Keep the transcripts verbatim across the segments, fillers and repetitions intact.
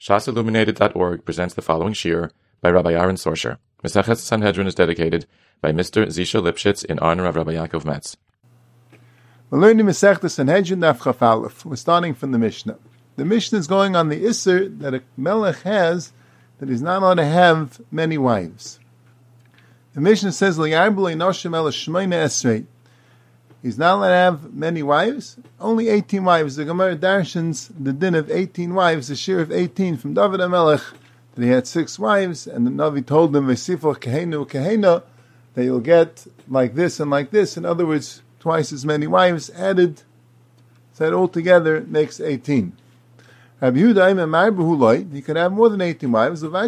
Shas Illuminated dot org presents the following shir by Rabbi Aaron Sorsher. Mesechet Sanhedrin is dedicated by Mister Zisha Lipschitz in honor of Rabbi Yaakov Metz. We're learning Mesechet Sanhedrin Daf Chaf Aleph. We're starting from the Mishnah. The Mishnah is going on the Isser that a Melech has, that he's not allowed to have many wives. The Mishnah says, L'yarbel Noshim El Shmeina Esrei. He's not allowed to have many wives, only eighteen wives. The Gemara darshans the din of eighteen wives, the shir of eighteen from David HaMelech, that he had six wives, and the Navi told him, V'sifo kahenu kahena, that you'll get like this and like this. In other words, twice as many wives added, so that altogether makes eighteen. Rabbi Yehuda Amar Behuloi, he could have more than eighteen wives, as long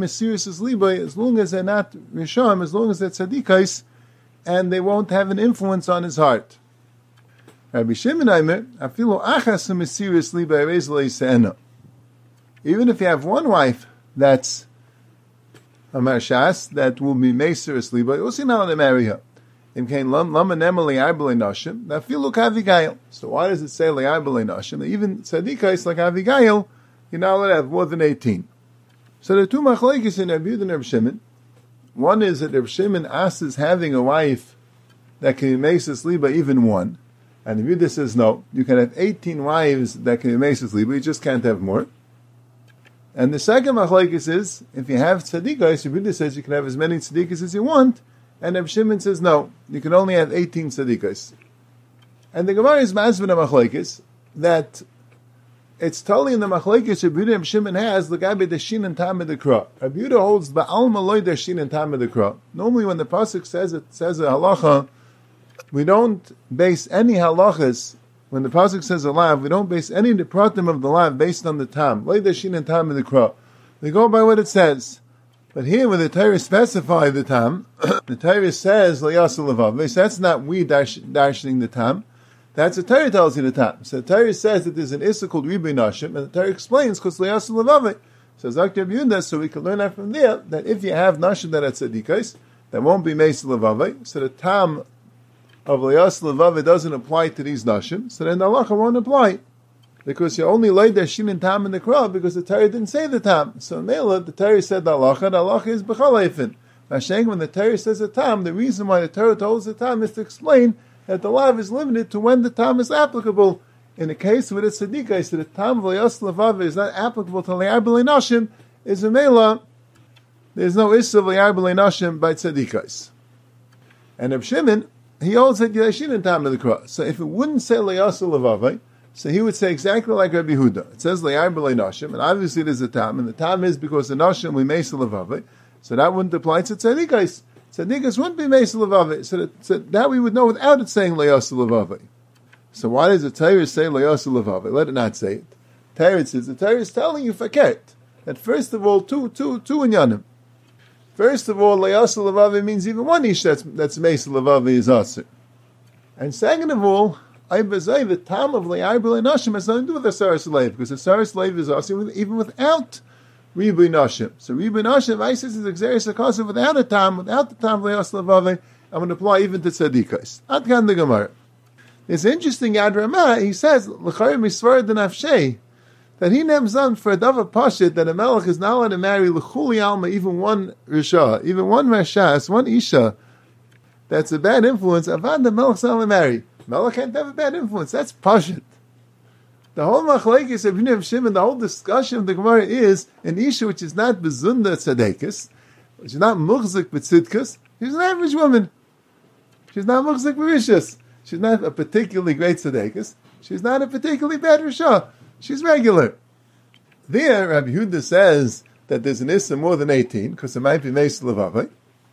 as they're not Rishon, as long as they're Tzadikais, and they won't have an influence on his heart. Rabbi Shimon Aimer, afilu achas mesirus liba erez leisena. Even if you have one wife that's a marshas, that will be meserus liba, you'll see now to marry her. So why does it say le'arbel nashim? Even tzadikais like Avigail, you're not allowed to have more than eighteen. So the two machlekes in Rabbi Yehuda and Rabbi Shimon. One is that Rabbi Shimon asks having a wife that can be meserus liba, even one, and Rabbi Yehuda says no, you can have eighteen wives that can be meserus liba, you just can't have more. And the second machlekes is if you have tzadikais, Rabbi Yehuda says you can have as many tzadikas as you want. And Rabbi Shimon says, no, you can only have eighteen tzaddikas. And the Gemara is masvin a machlekes, that it's totally in the machlekes Rabbi Yehuda and Rabbi Shimon has, l'gabe deshin and tam edekra. Rabbi Yehuda holds ba'alma loy deshin and tam edekra. Normally when the pasuk says it, says a halacha, we don't base any halachas, when the pasuk says a lav, we don't base any of the pratim of the lav based on the tam. Loy deshin and tam edekra. We go by what it says. But here, when the Torah specifies the tam, the Torah says "L'yaseh levav." So that's not we dash, dashing the tam. That's the Torah tells you the tam. So the Torah says that there's an issa called ribui nashim, and the Torah explains because "L'yaseh levav." So Zakir Yunda, so we can learn that from there that if you have nashim that are tzadikos, that won't be meis levav. So the tam of "L'yaseh levav" doesn't apply to these nashim. So then the halacha won't apply. Because you only laid their shin and tam in the crowd because the Torah didn't say the tam. So Mela, the Torah said the halacha, the halacha is b'chal eifin. Masheng, when the Torah says the tam, the reason why the Torah told us the tam is to explain that the lav is limited to when the tam is applicable. In the case with a tzaddik, so the tam v'layas levav is not applicable to le'arbel nashim, is a Mela, there's no issa le'arbel nashim by tzaddikais. And Reb Shimon, he holds that you shin and tam in the crowd. So if it wouldn't say le'yas levav, so he would say exactly like Rabbi Yehuda. It says le'arbel nashim, and obviously there's a tam, and the tam is because the nashim we meis levaveh, so that wouldn't apply to tzaddikas. Tzaddikas wouldn't be meis levaveh, so that, so that we would know without it saying le'yas levaveh. So why does the Torah say le'yas levaveh? Let it not say it. Torah says the Torah is telling you faket that first of all two two two inyanim. First of all, le'yas levaveh means even one ish that's that's meis levaveh is aser, and second of all, the tam of le'arbel nashim has nothing to do with the saras leiv, because the saras leiv is also even without ribui nashim. So ribui nashim, Isis is exeris akasa without a tam, without the tam le'as levaveh, I'm going to apply even to tzaddikas. Ad kan the Gemara. It's interesting, Yad Ramah, he says, l'chayr misvar denafshei, that he names on for a davar pashit that a melech is not allowed to marry l'chuli alma, even one risha, even one rashas, one isha, that's a bad influence, avad the melech is not allowed to marry. Melech can't have a bad influence. That's pashut. The whole machlekes of Rabbi Shimon, the whole discussion of the Gemara is an isha which is not bezunda tzadekis, which is not muchzik b'tzidkus. She's an average woman. She's not muchzik b'rishus. She's not a particularly great tzadekis. She's not a particularly bad rishah. She's regular. There, Rabbi Yehuda says that there's an issa more than eighteen because it might be meis levaveh.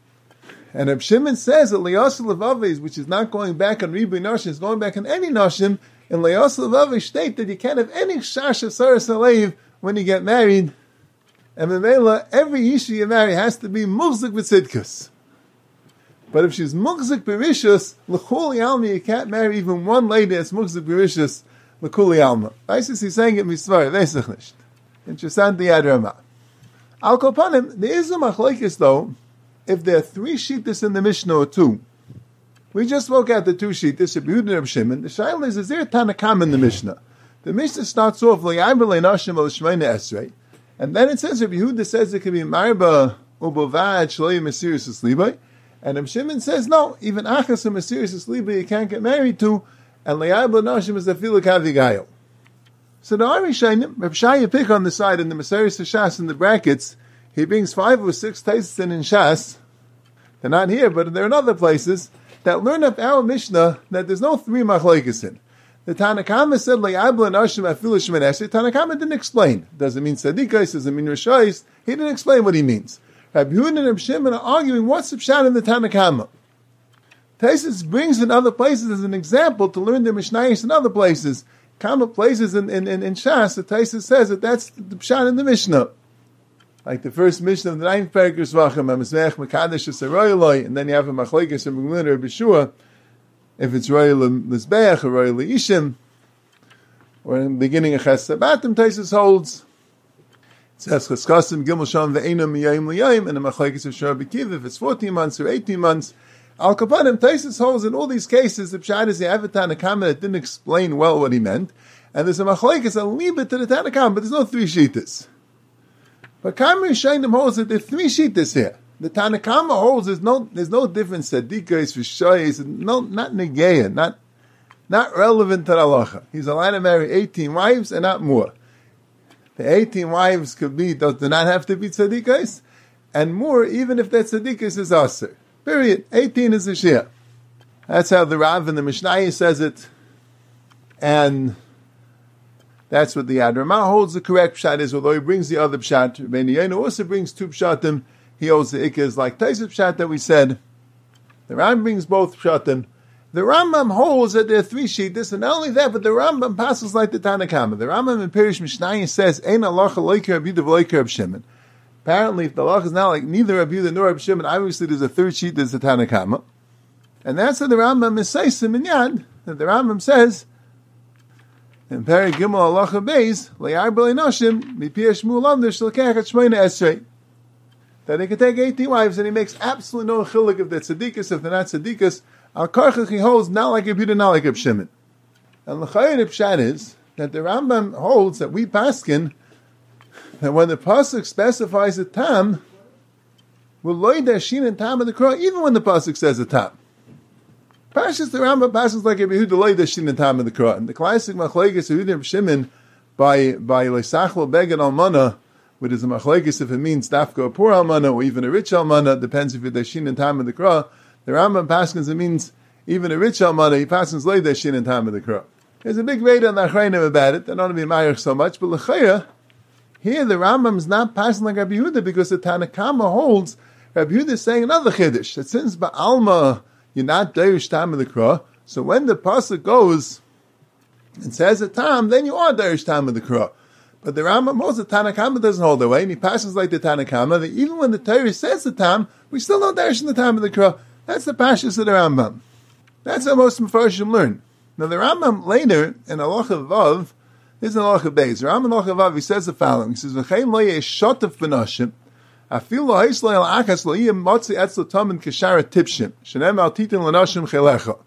And Reb Shimon says that le'yas levav, which is not going back on ribui nashim, is going back on any nashim, and le'yas levav state that you can't have any shash of saras aleiv when you get married. And memela, every isha you marry has to be muchzik b'tzidkus. But if she's muchzik b'rishus, l'chuli alma, you can't marry even one lady that's muchzik b'rishus, l'chuli alma. Isis is saying it misvar, veisach nisht. Interesting the Yad Ramah. Al kol panim, there is a machlekes though, if there are three shittas in the Mishnah or two. We just spoke out the two shittas, Rabbi Yehuda and Rabbi Shimon. The shaila is, is there a Tanakam in the Mishnah? The Mishnah starts off, L'yarbel nashim el shmeina esrei, And then it says, Rabbi Yehuda says it can be marba ubovad shloim mesirus eslibai. And Rabbi Shimon says, no, even achas and mesirus eslibai you can't get married to, and le'ayba nashim is afilu kavigayel. So the Arishayim, Rabbi Shaya pick on the side in the Maseres Shas in the brackets, he brings five or six tastes in Shas. They're not here, but they're in other places that learn up our Mishnah that there's no three machlokes in. The Tanakama said, le'ayba nashim afilu shmenesri. Tanakama didn't explain. Does it mean tzadikos? Does it mean rishayis? He didn't explain what he means. Rabbi Yehuda and Rabbi Shimon are arguing what's the pshat in the Tanakama. Taisus brings in other places as an example to learn the Mishnayos in other places. Common places in, in, in, in Shas, the Taisus says that that's the pshat in the Mishnah. Like the first Mishnah of the ninth Perikos Vachim, HaMizmech Mekadesh Esaroi, and then you have a Machlokes and Meglin or Beshua, if it's Royal Lizbeach or Royal Ishim, or in the beginning of Ches Sabatim, Taisus holds. It says Cheskasim Gimel Sham Ve'enam Miyayim Liyayim, and the Machlokes of Shor B'kiv, if it's fourteen months or eighteen months. Al Kapanim, Taisus holds in all these cases, the pshat is the have a Tanakama that didn't explain well what he meant, and there's a machlokes, a libet to the Tanakama, but there's no three shittas. But Kamri Shainim holds that there are three shittas here. The Tanakama holds there's no there's no difference tzadikos for shayis, no not negeya, not not relevant to the halacha. He's allowed to marry eighteen wives and not more. The eighteen wives could be do not have to be tzadikos, and more even if that tzadikos is aser. Period. eighteen is a share. That's how the Rav in the Mishnah says it. And that's what the Ad Ramah holds the correct pshat is, although he brings the other pshat. Rabbeinu Yonah also brings two pshatim. He holds the ikkas like Taisus pshat that we said. The Rambam brings both pshatim. The Rambam holds that there are three shittas, and not only that, but the Rambam passes like the Tanakama. The Rambam in Pirish Mishnah says, Ein halacha loiker Rabbi Yehuda v'loiker Rabbi Shimon. Apparently, if the halacha is not like neither Rabbi Yehuda nor Rabbi Shimon, obviously there's a third sheet, there's the Tanakama. And that's what the Rambam is saying in Yad, that the Rambam says, in Peri Gimel halacha beis, le'ar b'lei nashim, mipiyah shmuel lamder shalkech et shmeina esrei. That he can take eighteen wives, and he makes absolutely no chiluk if they're tzadikas, if they're not tzadikas. Al karchach he holds not like Rabbi Yehuda, not like Rabbi Shimon. And l'chayir the pshat is, that the Rambam holds that we paskin, that when the pasuk specifies a tam, we'll loy dashin and tam of the Korah, even when the pasuk says a tam. Pashas the Rambam passes like Rabbi Yehuda loy dashin and tam of the Korah. And the classic machlekes Yehuda and Shimon by by leisachlo beged almana, which is a machlekes if it means dafka a poor almana or even a rich almana, depends if you're dashin and tam of the Korah. The Rambam passes it means even a rich almana, he passes loy dashin and tam of the Korah. There's a big raid on the Achrayim about it. I don't want to be mayach so much, but l'chayah. Here, the Rambam is not passing like Rabbi Yehuda because the Tanakama holds Rabbi Yehuda is saying another chiddush that since Ba'alma you're not derish tam of the Korah, so when the pasuk goes and says a tam, then you are derish tam of the Korah. But the Rambam holds the Tanakama doesn't hold the way, and he passes like the Tanakama that even when the Torah says the tam, we still don't derish in the tam of the Korah. That's the pashas of the Rambam. That's how most Mefarshim learn. Now the Rambam later in Halacha Vav. This is an halacha beis. Rambam halacha vav, he says the following. He says, "V'chein lo yesh shotef b'nashim, afil lo heis lo el achas lo yiyem motzi etzlo tamen keshara tipshim, shenem al titin l'nashim chelecha.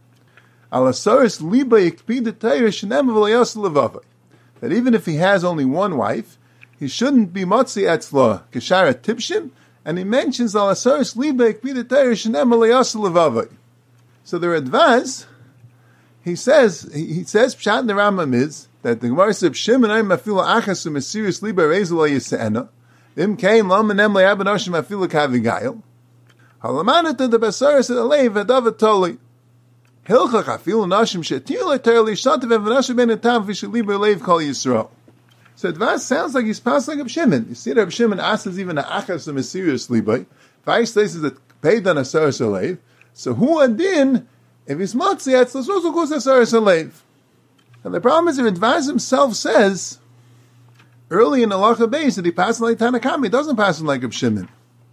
Al asaris liba yikpid etayr shenem v'layos levavai." That even if he has only one wife, he shouldn't be motzi etzlo keshara tipshim, and he mentions al asaris liba yikpid etayr shenem v'layos levavai. So the Radvaz, he says, he says, pshat in the Rambam is, that the Gemara says, Shimon ay mafila achas u'mesirius liba rezu lo yisena, im kein lo menem le'aben oshim mafila kavigayel, halamanat the basaris at alei v'adav toli. Hilchach afilu nashim shetir le'ter li'shatev v'nashim ben etam v'shil liba leiv kol Yisrael. So Advaz sounds like he's passed like Reb Shimon. You see that Reb Shimon asks even a achas u'mesirius liba, Vice places that paid on a saris aleiv, so who adin, if he's motzi, it's also goes a saris aleiv. And the problem is that Advaz himself says early in the Halacha Beis that he passes like Tanakami, he doesn't pass like Reb Shimon.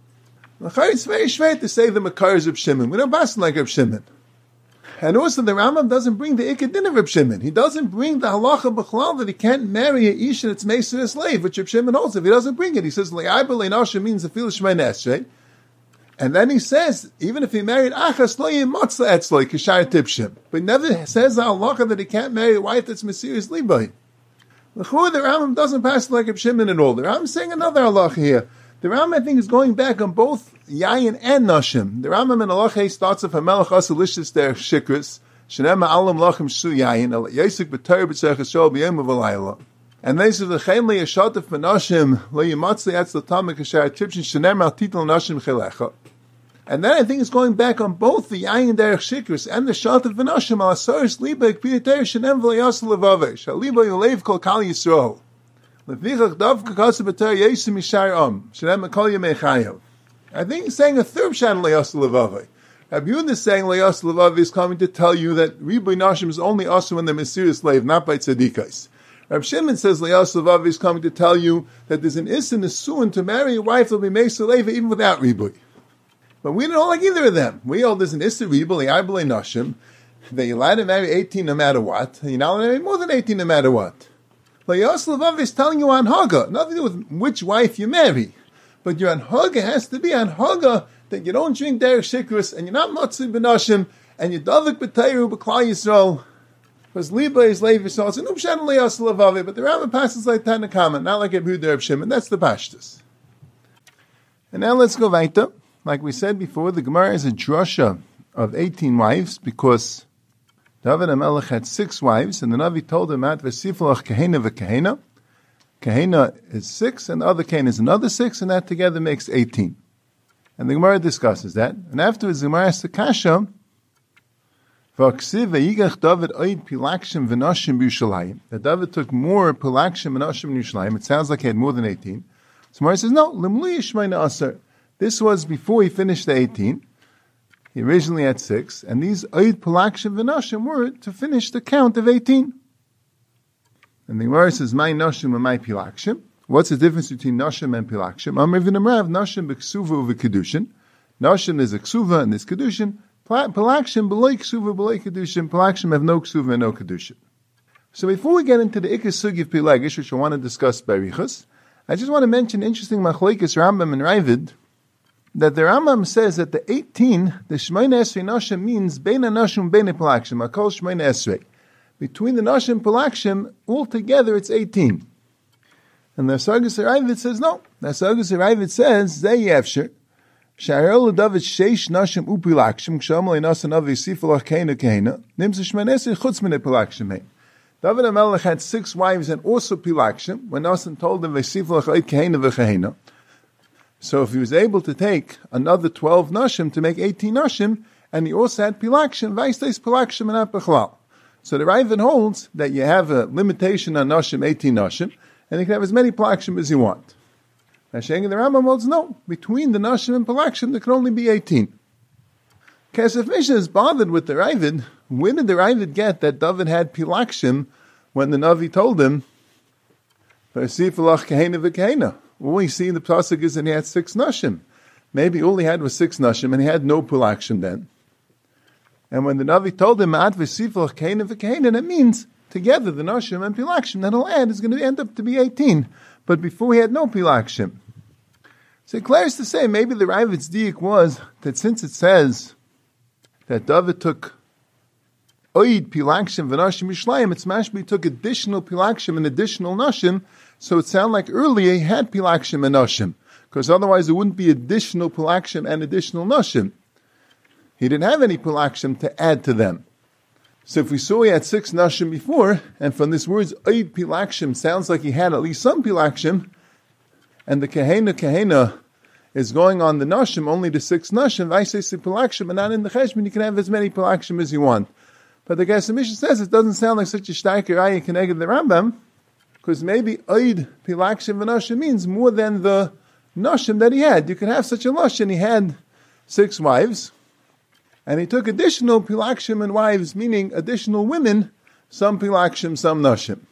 It's very shveit to say the Makar is Reb Shimon. We don't pass like Reb Shimon. And also the Rambam doesn't bring the Ikad Din of Reb Shimon. He doesn't bring the Halacha B'chlal that he can't marry a Isha that's Meisur a slave, which Reb Shimon holds. If he doesn't bring it, he says, Le'ayba le'nasha means the Fil Shmei Nesrei. And then he says, even if he married Achas, lo yimotza etzloi, kishar tipshim. But he never says the halacha that he can't marry a wife that's Mesiris Libay. The Rambam doesn't pass like Reb Shimon at all. The Rambam is saying another halacha here. The Rambam, I think, is going back on both Yayin and Nashim. The Rambam in halacha starts with Hamelach Asa Lishis Der Shikris, Shenema Alam Lachem Shu Yayin, Al Yisik B'Torah B'Tzech Shol B'Yom V'Layla. And they say the Chaim Li Yashatef B'Nashim Lo Yimatzli Atz L'Tamik Asher Tipshin Shenem Al Titel Nashim Chelecha. And then I think it's going back on both the Yayin Derech Shikris and the Shatef B'Nashim Al Asaris Liba K'Piyat Torah Shenem V'Layas L'Vaveh Shal Liba Yolev Kol Kal Yisrael. I think he's saying a third pshat in Le'as Levavi. Rabbi Yehuda is saying Le'as Levavi is coming to tell you that Riboy Nashim is only also when they're Mesiris slave, not by Tzadikais. Rabbi Shimon says Le'as Levavi is coming to tell you that there's an Issa Nesuin to marry a wife that will be Mesa Leva even without Riboy. But we don't like either of them. We all there's an Issa Riboy, Le'ai Nashim, that you're allowed to marry eighteen no matter what, and you're not allowed to marry more than eighteen no matter what. Le'as Levavi is telling you on Haga, nothing to do with which wife you marry. But your Haga has to be on Haga that you don't drink Derech Shikris, and you're not Matzah B'Nashim, and you're Davik B'Teiru B'Klal Yisrael. Because Liba is Levi Yisrael. It's an Upshan Le'as Levavi, but the Rambam passes like Tanakama, not like Yehuda Reb Shimon. That's the Pashtus. And now let's go weiter. Like we said before, the Gemara is a drasha of eighteen wives, because David HaMelech had six wives, and the Navi told him, At v'siflach kahena v'kahena. Kahena is six, and the other kahena is another six, and that together makes eighteen. And the Gemara discusses that. And afterwards, the Gemara asks the Kasha, V'aksiv v'yigach David oid pilakshim v'nashim b'Yushalayim. That David took more pilakshim v'nashim in Yerushalayim. It sounds like he had more than eighteen. So Gemara says, no, limli yishmayna aser. This was before he finished the eighteen. He originally had six, and these oid pilakshim v'nashim were to finish the count of eighteen. And the Gemara says, my nashim and my pilakshim. What's the difference between nashim and pilakshim? Amr v'namrav, nashim b'ksuva u'v'kedushin. Nashim is a ksuva and there's kedushin. Pilakshim b'loi ksuva b'loi kedushin. Pilakshim have no ksuva and no kedushin. So before we get into the ikar sugi of pilagish, which I want to discuss berichas, I just want to mention interesting machlokes Rambam and Ravid, that the Rambam says that the eighteen, the Shmoyne Esrei Nashim means Bein HaNashim Bein HaPilakshim, Akol Shmoyne Esrei. Between the Nashim and Pilakshim, altogether it's eighteen. And the Sargis Ravid says no. The Sargis Ravid says, Zeh Yevsher, Sha'arel David Sheish Nashim Upilakshim, Kshamal Einasan Avi Sifalach Keina Keina, Nimsa Shmoyne Esrei Chutz Min HaPilakshim Hein. David HaMelech had six wives and also Pilakshim, when Nasan told them, Vesifalach Eit Keina V'Keina. So if he was able to take another twelve nashim to make eighteen nashim, and he also had pilakshim, vaistais pilakshim and not bechlal. So the Ravid holds that you have a limitation on nashim, eighteen nashim, and you can have as many pilakshim as you want. Hasheng and the Rambam holds no. Between the nashim and pilakshim, there can only be eighteen. Kesef Mishnah is bothered with the Ravid. When did the Ravid get that David had pilakshim when the Navi told him, V'sifalach kahena v'kahena? All we see in the pasuk is that he had six nashim. Maybe all he had was six nashim, and he had no pilakshim then. And when the Navi told him, Ad v'siflach kahena v'kahena, that means together the nashim and pilakshim that he'll add is going to end up to be eighteen. But before he had no pilakshim. So it clears to say, maybe the Ravid's diuk was that since it says that David took oid pilakshim v'nashim yishlayim, it's mashma he took additional pilakshim and additional nashim. So it sounded like earlier he had pilakshim and nashim, because otherwise there wouldn't be additional pilakshim and additional nashim. He didn't have any pilakshim to add to them. So if we saw he had six nashim before, and from this words oid pilakshim sounds like he had at least some pilakshim, and the kahena kahena is going on the nashim only to six nashim, I say pilakshim and not in the cheshbon, you can have as many pilakshim as you want. But the Geshem Mishnah says it doesn't sound like such a shtaker ayah connected to the Rambam, because maybe oid pilakshim v'nashim means more than the nashim that he had. You could have such a nashim. He had six wives, and he took additional pilakshim and wives, meaning additional women, some pilakshim, some nashim.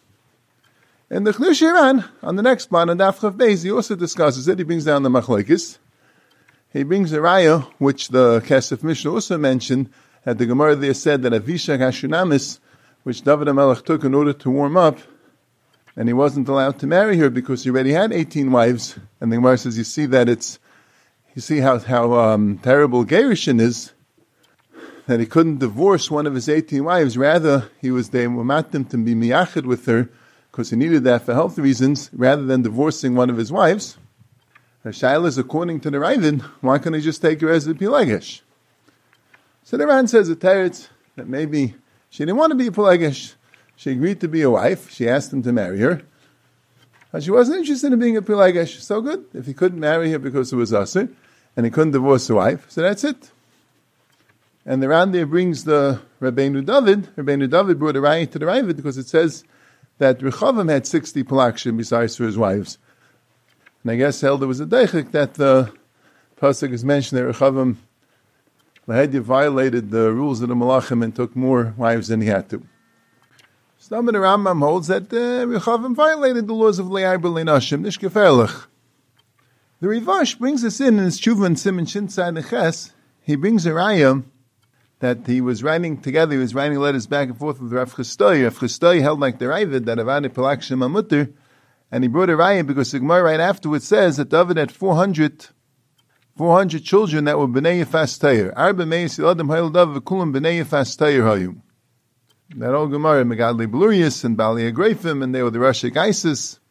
And the Chlush Iran, on the next part, on Daf Chav Beis, he also discusses it. He brings down the machlokes. He brings a raya, which the Kesef Mishnah also mentioned, that the Gemara there said that Avishag Hashunamis, which David HaMelech took in order to warm up, and he wasn't allowed to marry her because he already had eighteen wives. And the Gemara says, you see that it's, you see how, how um, terrible Gerushin is, that he couldn't divorce one of his eighteen wives. Rather, he was, they were matim to be miyachid with her because he needed that for health reasons, rather than divorcing one of his wives. The Shaila is, according to the Ravid, why can't he just take her as a Pilegesh? So the Ran says a teretz that maybe she didn't want to be a Pilegesh. She agreed to be a wife. She asked him to marry her. And she wasn't interested in being a Pilegesh. So good. If he couldn't marry her because it was Asr, and he couldn't divorce the wife, so that's it. And the Ran there brings the Rabbeinu David. Rabbeinu David brought a raya to the Ravid because it says that Rechavam had sixty Palakshim besides for his wives. And I guess held there was a deichik that the pasuk is mentioned that Rechavam Lahedya violated the rules of the Malachim and took more wives than he had to. Some of the Rambam holds that uh, Rechavam violated the laws of Le'ai B'Lei Nashim, Nish Gefährlich. The Rivash brings us in in his Tshuva and Siman Shin Tzad Neches. He brings a raya that he was writing together, he was writing letters back and forth with Rav Chistoi. Rav Chistoi held like the Ravid that Avadi Palakshim Amutter, and he brought a raya because the Gemara right afterwards says that David had four hundred, four hundred children that were B'nei Yefas Teir. Arba Meis Yiladim Hayel David V'kulam B'nei Yefas Teir Hayum. That old Gemara, Megadli Blurius and Bali Agrafim, and they were the Rashik Isis.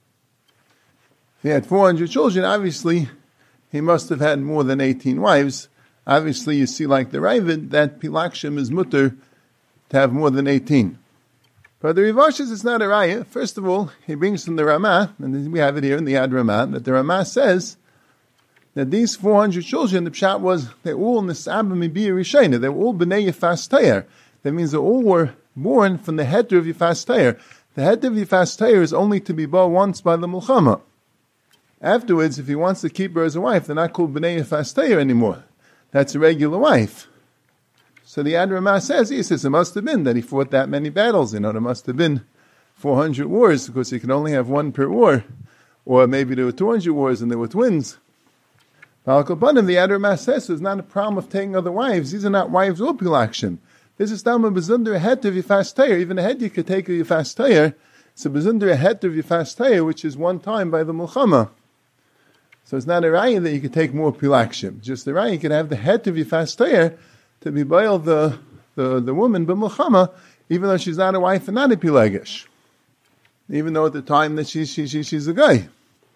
If he had four hundred children, obviously he must have had more than eighteen wives. Obviously, you see, like the Ravid, that Pilakshim is mutter to have more than eighteen. But the Rivash says it's not a raya. First of all, he brings from the Ramah, and we have it here in the Yad Ramah, that the Ramah says that these four hundred children, the pshat was, they were all Nisabah Mibiyah Rishayna. They were all B'nei Yefas Teir. That means they all were born from the heter of Yefas Teir. The heter of Yefas Teir is only to be born once by the Mulchama. Afterwards, if he wants to keep her as a wife, they're not called B'nei Yefas Teir anymore. That's a regular wife. So the Yad Ramah says, he says, it must have been that he fought that many battles. You know, there must have been four hundred wars, because he can only have one per war. Or maybe there were two hundred wars and there were twins. Al Kapanim, the Yad Ramah says, there's not a problem of taking other wives. These are not wives or Pilakshim. This is Tama Bezunder a het of Yefas Teir. Even a het you could take a Yefas Teir. It's a Bezunder a het of Yefas Teir, which is one time by the Mulchama. So it's not a raya that you could take more Pilakshim. Just the raya you could have the het of Yefas Teir to be bail the, the, the woman b'mulchama, even though she's not a wife and not a Pilegesh. Even though at the time that she, she, she, she's a guy.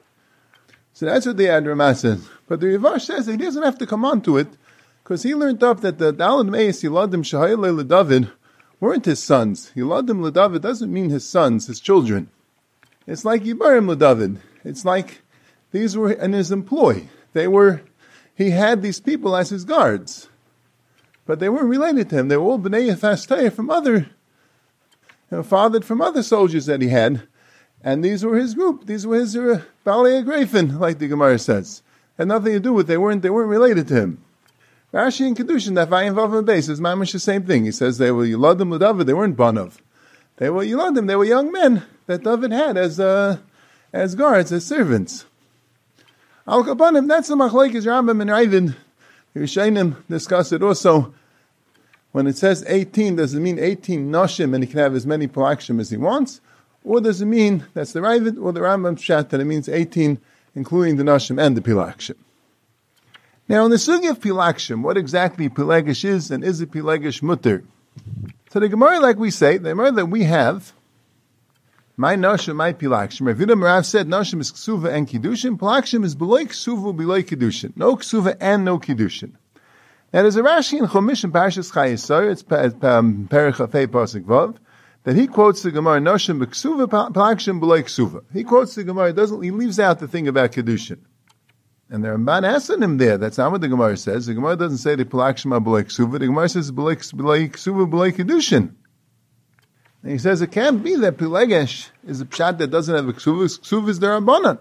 So that's what the Yad Ramah says. But the Rivash says that he doesn't have to come on to it, because he learned up that the Dalad Meis Yiladim Shahayel LeDavid weren't his sons. Yiladim LeDavid doesn't mean his sons, his children. It's like Yibarim LeDavid. It's like these were in his employ. They were, he had these people as his guards. But they weren't related to him. They were all B'nai Yefas Teir from other, you know, fathered from other soldiers that he had. And these were his group. These were his uh, Balei Agrafin, like the Gemara says. Had nothing to do with, they weren't, they weren't related to him. Rashi and Kedushin, that Vayim Vav base is mamish the same thing. He says they were Yiladim LeDavid, they weren't Banav. They were Yiladim, they were young men that David had as, uh, as guards, as servants. Al Kapanim, that's the Machlekes Rambam and Ravid. The Rishonim discuss it also. When it says eighteen, does it mean eighteen Nashim and he can have as many Palakshim as he wants? Or does it mean, that's the Ravid or the Rambam Pshat, that it means eighteen, including the Nashim and the Pilakshim? Now, in the Sugi of Pilakshim, what exactly Pilegesh is, and is it Pilegesh Mutter? So the Gemara, like we say, the Gemara that we have, my Nashim, my Pilakshim. Rav Yehuda Merav said Nashim is Ksuva and Kiddushin. Pilakshim is B'loi Ksuva, B'loi Kiddushin. No Ksuva and no Kiddushin. Now there's a Rashi in Chumash in Parashas Chayesar, it's um, Perich Afei Pasuk Vav, that he quotes the Gemara Nashim B'Ksuva, Pilakshim B'loi Ksuva. He quotes the Gemara, doesn't, he leaves out the thing about Kiddushin. And there are Ramban asking him there. That's not what the Gemara says. The Gemara doesn't say the Pilakshim are B'loi Ksuva. The Gemara says B'loi Ksuva, B'loi Kiddushin. And he says it can't be that Pilegesh is a pshat that doesn't have a Ksuva. Ksuva is their Rabbanan.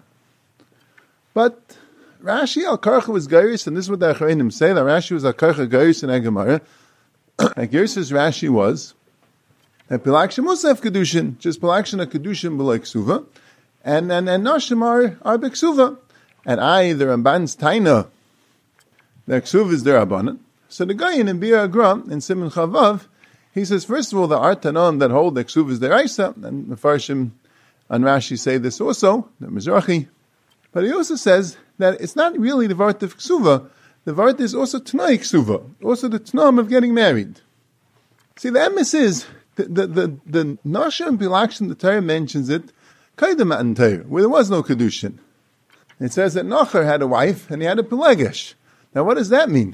But Rashi al-Karcha was Gairis, and this is what the Achreinim say, that Rashi was al-Karcha Gairis in Gemara. Gairis' Rashi was that Pilakshim also have Kedushin, just Pilakshim are Kedushin B'loi Ksuva, and, and, and Nashim are, are B'Ksuva. And I, the Ramban's Taina, the Ksuva is their Rabbanan. So the guy in Biur Agra, in Siman Chavav, he says, first of all, the Artanon that hold the Ksuva is their Isa, and the Farshim and Rashi say this also, the Mizrahi. But he also says that it's not really the Vart of Ksuva. The Vart is also Tnai Ksuva, also the Tnam of getting married. See, the emes is, the, the, the, the Nashim and Pilakshim, the Torah mentions it, Kaidem Matan Torah, where there was no Kedushin. It says that Nachar had a wife and he had a Pelegesh. Now what does that mean?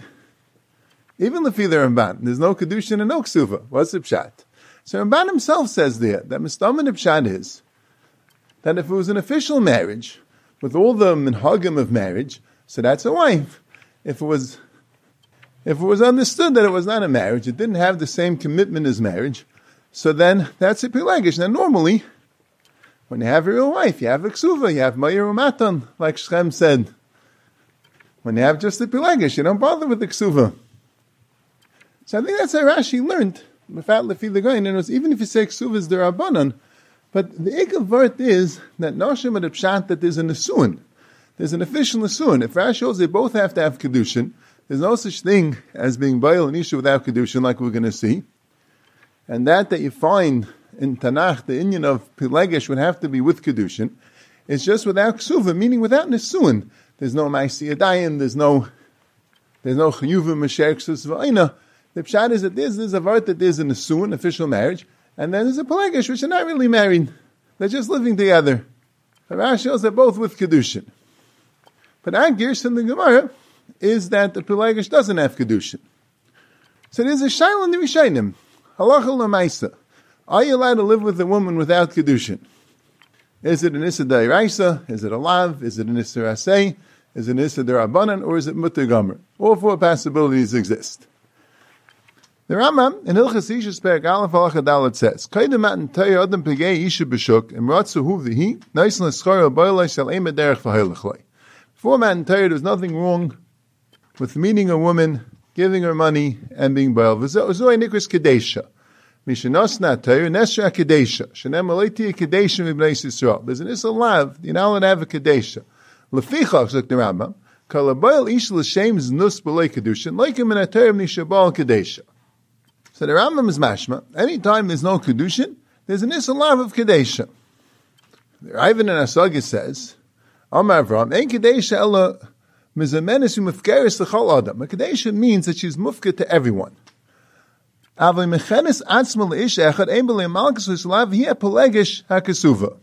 Even the Lefi the Ramban, there's no Kedushin and no Ksuva. What's the Pshat? So Ramban himself says there that Mistam and Pshat is that if it was an official marriage with all the minhagim of marriage, so that's a wife. If it was, if it was understood that it was not a marriage, it didn't have the same commitment as marriage, so then that's a Pelegesh. Now normally, when you have a real wife, you have a Ksuva, you have Mayir Umatan, like Shem said. When you have just a Pelegesh, you don't bother with the Ksuva. So I think that's how Rashi learned, without Lefi the Goyin, and it was even if you say Ksuva is the Rabbanon, but the Ekel Vart is that Noshim and the Pshat that there's an Nesuin. There's an official Nesuin. If Rashi holds they both have to have Kedushin, there's no such thing as being Baal and Isha without Kedushin, like we're going to see. And that that you find in Tanakh, the Inyan of Pelegesh would have to be with Kedushin. It's just without Ksuva, meaning without Nesuin. There's no Maisi Adayin, there's no there's no Chiyuvim Masher Ksus V'ayna. The Pshat is that there's, there's a Vart that there's a Nesuin, official marriage, and then there's a Pelegesh, which are not really married. They're just living together. The Rashi shows they're both with Kedushin. But our Gersh in the Gemara is that the Pelegesh doesn't have Kedushin. So there's a Shaila in the Rishayim. Halacha l'maisa. Are you allowed to live with a woman without Kedushin? Is it an Issa D'Oraisa? Is it a Lav? Is it an Issa Rasei? Is it an Issa D'Rabbanan? Or is it Mutter Gomer? All four possibilities exist. The Rambam in Hilchas Isha Perek Aleph Halacha Dalet says, "Kaidem Matan Torah Adam Pegei Isha B'Shuk Imratzu Hu V'Hi Nice L'Schar B'Olei Shel Eimah Derech V'Hailachlei." Before Matan Torah, there's nothing wrong with meeting a woman, giving her money, and being Baal. V'Zoy Nikris Kadesha. Mishanosna Torah Nesra Kadesha. Shenem Aleiti Kadesha V'Bnei Yisrael. There's an Issa Lav. You're not allowed to have a Kadesha. Lefichach, like the Rambam, Kalabayel Ish L'Shem Znus B'Lei Kedushin like him in a Torah Nishabal Kadesha. So the Rambam is mashma. Anytime there's no Kedushin, there's an Issa Lav of Kadesha. The Ivan and Asagi says, Amar Avram, Ein Kadesha Ella Mizamenis Umufkeris L'Chol Adam. A Kadesha means that she's mufka to everyone. Avli Mechenis Atzma L'Ish Echad Ein B'Lei Malchus L'Slav Hiya Pelegesh HaKesuva.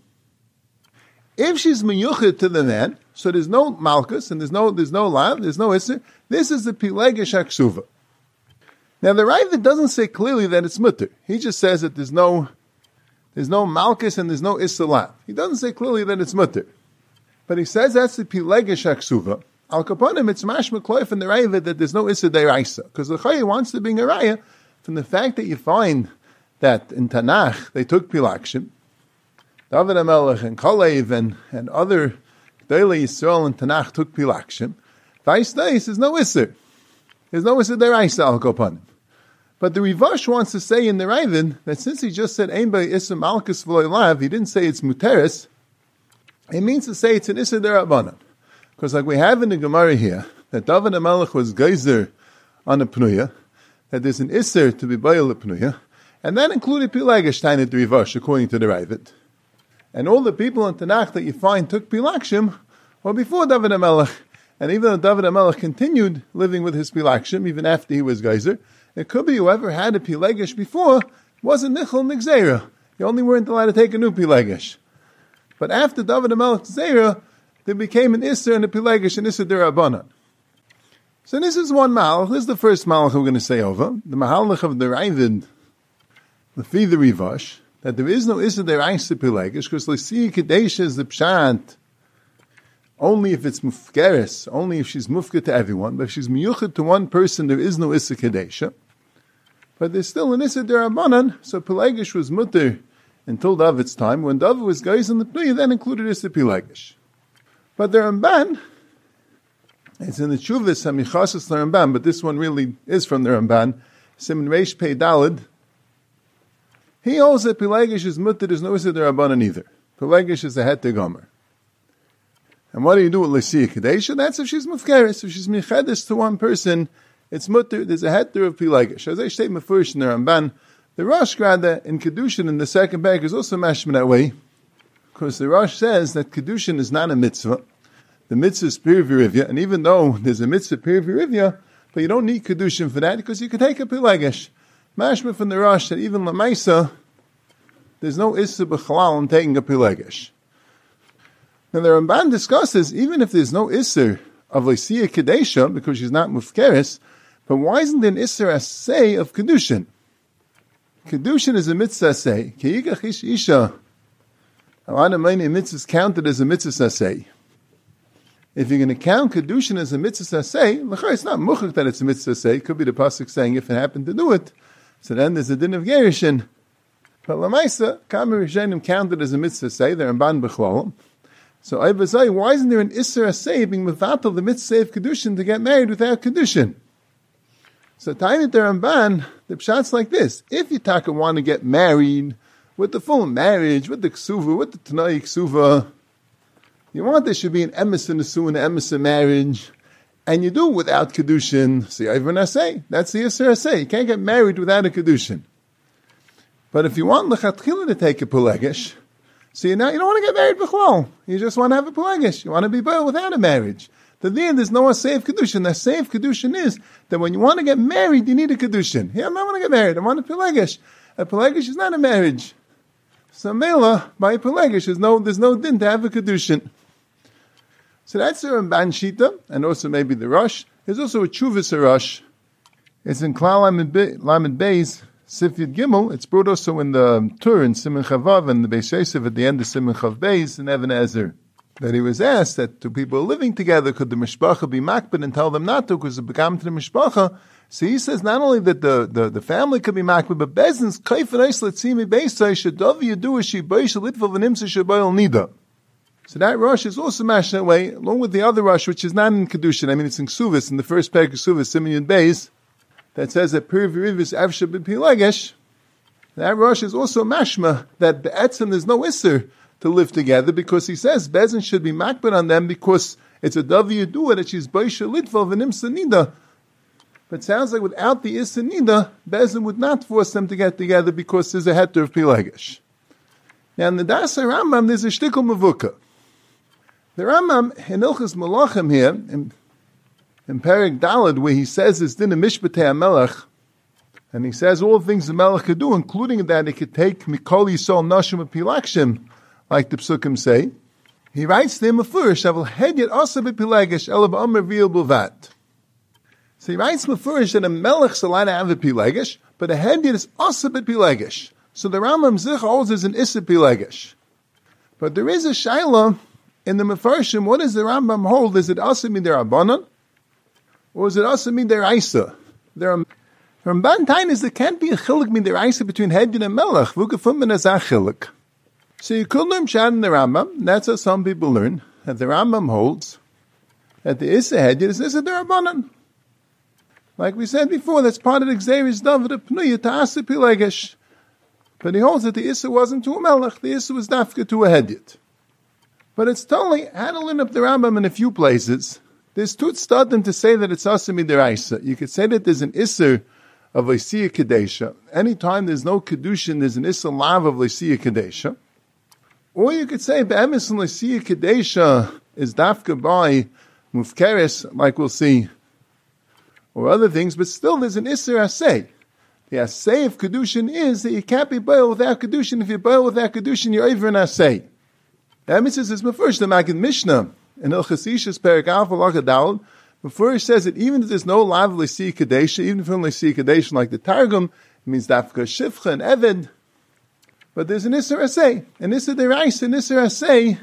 If she's miyuchid to the man, so there's no Malchus and there's no there's no Lav, there's no Isser, this is the Pelegesh HaKesuva. Now the Ravid doesn't say clearly that it's mutter. He just says that there's no, there's no malchus and there's no isalav. He doesn't say clearly that it's mutter. But he says that's the Pelegesh HaKesuva. Al Kaponim, it's mashma kloif in the Ravid that there's no issa deraisa. Because the Chayyim wants to bring a raya from the fact that you find that in Tanakh they took Pilakshim. David HaMelech and Kalev and, and other Gdolei Yisrael in Tanakh took Pilakshim. Vice days, there's no issa. There's no issa deraisa al Kaponim. But the Rivash wants to say in the Ravid that since he just said Ein Bei Issa Malchus V'Loi Lav, he didn't say it's Muteris, it means to say it's an Issa D'Rabbanan. Because like we have in the Gemara here, that David HaMelech was geyser on a Pnuya, that there's an Isser to be Bayal a Pnuya, and that included Pelegesh at the Rivash, according to the Ravid. And all the people in Tanakh that you find took Pilakshim were before David HaMelech. And even though David HaMelech continued living with his Pilakshim, even after he was geyser, it could be whoever had a Pelegesh before wasn't Nichol Nigzera. You only weren't allowed to take a new Pelegesh. But after David HaMelech's Zera, there became an Isser and a Pelegesh and Isser D'Rabbanan. So this is one Malach. This is the first Malach we're going to say over. The Mahalach of the Ravid, the Lefi the Rivash, that there is no Isser D'Raisa Pelegesh, because L'si Kadesha is the Pshat, only if it's Mufkeres, only if she's Mufka to everyone. But if she's Miyuchad to one person, there is no Isser Kadesha. But there's still an Issa D'Rabbanan, so Pelegesh was mutter until David's time. When David was guys in the Pnei, then included Issa Pelegesh. But the Ramban, it's in the Chuvas Hamichasas the Ramban, but this one really is from the Ramban, Siman Reish Pei Daled. He holds that Pelegesh is mutter, there's no Issa D'Rabbanan either. Pelegesh is a heter gomer. And what do you do with L'si Kadesha? That's if she's Mufkeres, if she's Michedes to one person, it's mutter, there's a heter of Pelegesh. As I state in the first in the Ramban, the Rosh Grada in Kedushin in the second parak is also mashma that way, because the Rosh says that Kedushin is not a mitzvah. The mitzvah is Pir V'Rivya, and even though there's a mitzvah Pir V'Rivya, but you don't need Kedushin for that, because you could take a Pelegesh. Mashma from the Rosh that even Lamaisa, there's no Issa B'Chalal in taking a Pelegesh. Now the Ramban discusses, even if there's no Isser of Leisiya Kadesha, because she's not Mufkeres, but why isn't there an Isser Asay of Kedushin? Kedushin is a mitzvah Asay. Kiyigach ish isha. A lot of many mitzvahs counted as a mitzvah Asay. If you're going to count Kedushin as a mitzvah Asay, it's not muchach that it's a mitzvah Asay. It could be the pasuk saying if it happened to do it. So then there's a din of Gerishin. But Lamaisa, Kamer Rishonim counted as a mitzvah Asay. They're in Ban B'chol. So Ibazai, why isn't there an Isser Asay being mevatel the mitzvah of Kedushin to get married without Kedushin? So Tainit the Ramban, the pshat's like this. If you taka want to get married with the full marriage, with the ksuva, with the Tanai ksuva, you want there should be an emes and a su and an emes marriage, and you do it without Kedushin. See, Ivran Asay, that's the Isser Asay. You can't get married without a Kedushin. But if you want L'chatchila to take a Pelegish, so you, now, you don't want to get married b'chlal. You just want to have a Pelegish. You want to be boiled without a marriage. The then there's no Asay of Kedushin. The Asay of Kedushin is that when you want to get married, you need a Kedushin. Yeah, I'm not want to get married. I want a Pelegish. A Pelegish is not a marriage. So Mela, by a Pelegish, there's no, there's no din to have a Kedushin. So that's the Ramban Shita, and also maybe the Rosh. There's also a Chuvas Rosh. It's in Klal Lamed Beis, Sifyat Gimel. It's brought also in the Tur, in Simon Chavav, and the Beis Yosef at the end of Simon Chav Beis, and Even Ezer. That he was asked that two people living together, could the Mishpacha be makbid and tell them not to, because it became to the Mishpacha. So he says not only that the, the, the family could be makbid, but Bezin's kaif and eis letzimi beisai, shadav yadu shi beisha litva v'nimsa shabayel nida. So that Rosh is also mashed that way, along with the other Rosh, which is not in Kedushin. I mean, it's in Ksuvis, in the first parak of Ksuvis, Simeon Beis, that says that Pir v'rivis avsha b'pilegesh. That Rosh is also mashma, that the etzim, there's no isser to live together, because he says Bezin should be makbid on them, because it's a davi yadua that she's beisha litva v'nimsa nida. But it sounds like without the isser nida, Bezin would not force them to get together, because there's a heter of pilegesh. Now in the Dasa Rambam, there's a shtickle mavukah. The Rambam in Ilchas Malachim here, in, in Perek Daled, where he says it's din of Mishpatei HaMelech, and he says all the things the Melech could do, including that he could take Mikol Yisol Nashim Apilakshim, like the Psukim say, he writes to him a furish, Aval Hedyet Asa B'Pilegesh, Elav Omer Vil B'Vat. So he writes Mefurish that a Melech's allowed to have a Pilegesh, but a Hedyet is Asa B'Pilegesh. So the Rambam Zich holds as an Issa Pilegesh. But there is a Shaila in the Mefarshim. What does the Rambam hold? Is it Asa Mid'Rabbanan? Or is it Asa Mid'Raisa? There are Ramban Tain is there can't be a Chilik Mid'Raisa between Hedyet and Melech. Vukafum ben Azach Chilik. So you could learn Pshat in the Rambam. That's how some people learn. That the Rambam holds that the Issa Hedyet is Issa D'Rabbanan. Like we said before, that's part of the Gzeiris David Pnuya to Asa Pilegesh. But he holds that the Issa wasn't to a Melech. The Issa was Dafka to a Hedyet. But it's totally, how to learn up the Rambam in a few places. There's two tzaddim to say that it's Asa Mid'Raisa. You could say that there's an Isser of Leisiya Kadesha. Anytime there's no Kedushin, there's an Isser Lav of Leisiya Kadesha. Or you could say, Be'emes and Leisiya Kadesha is Dafka by Mufkeres, like we'll see, or other things, but still there's an Isser Asay. The Asay of Kedushin is that you can't be boiled without Kedushin. If you boil without Kedushin, you're over an Asay. The Emes is Mefurish, the Maggid Mishnah, in Ilchas Ishas Perek Alpha Lachadal, Mefurish says that even if there's no Lav Leisiya Kadesha, even if there's Leisiya Kadesha like the Targum, it means Dafka Shifcha and Eved, but there's an Isser Asay, an Isser Derais, an Isser Asay,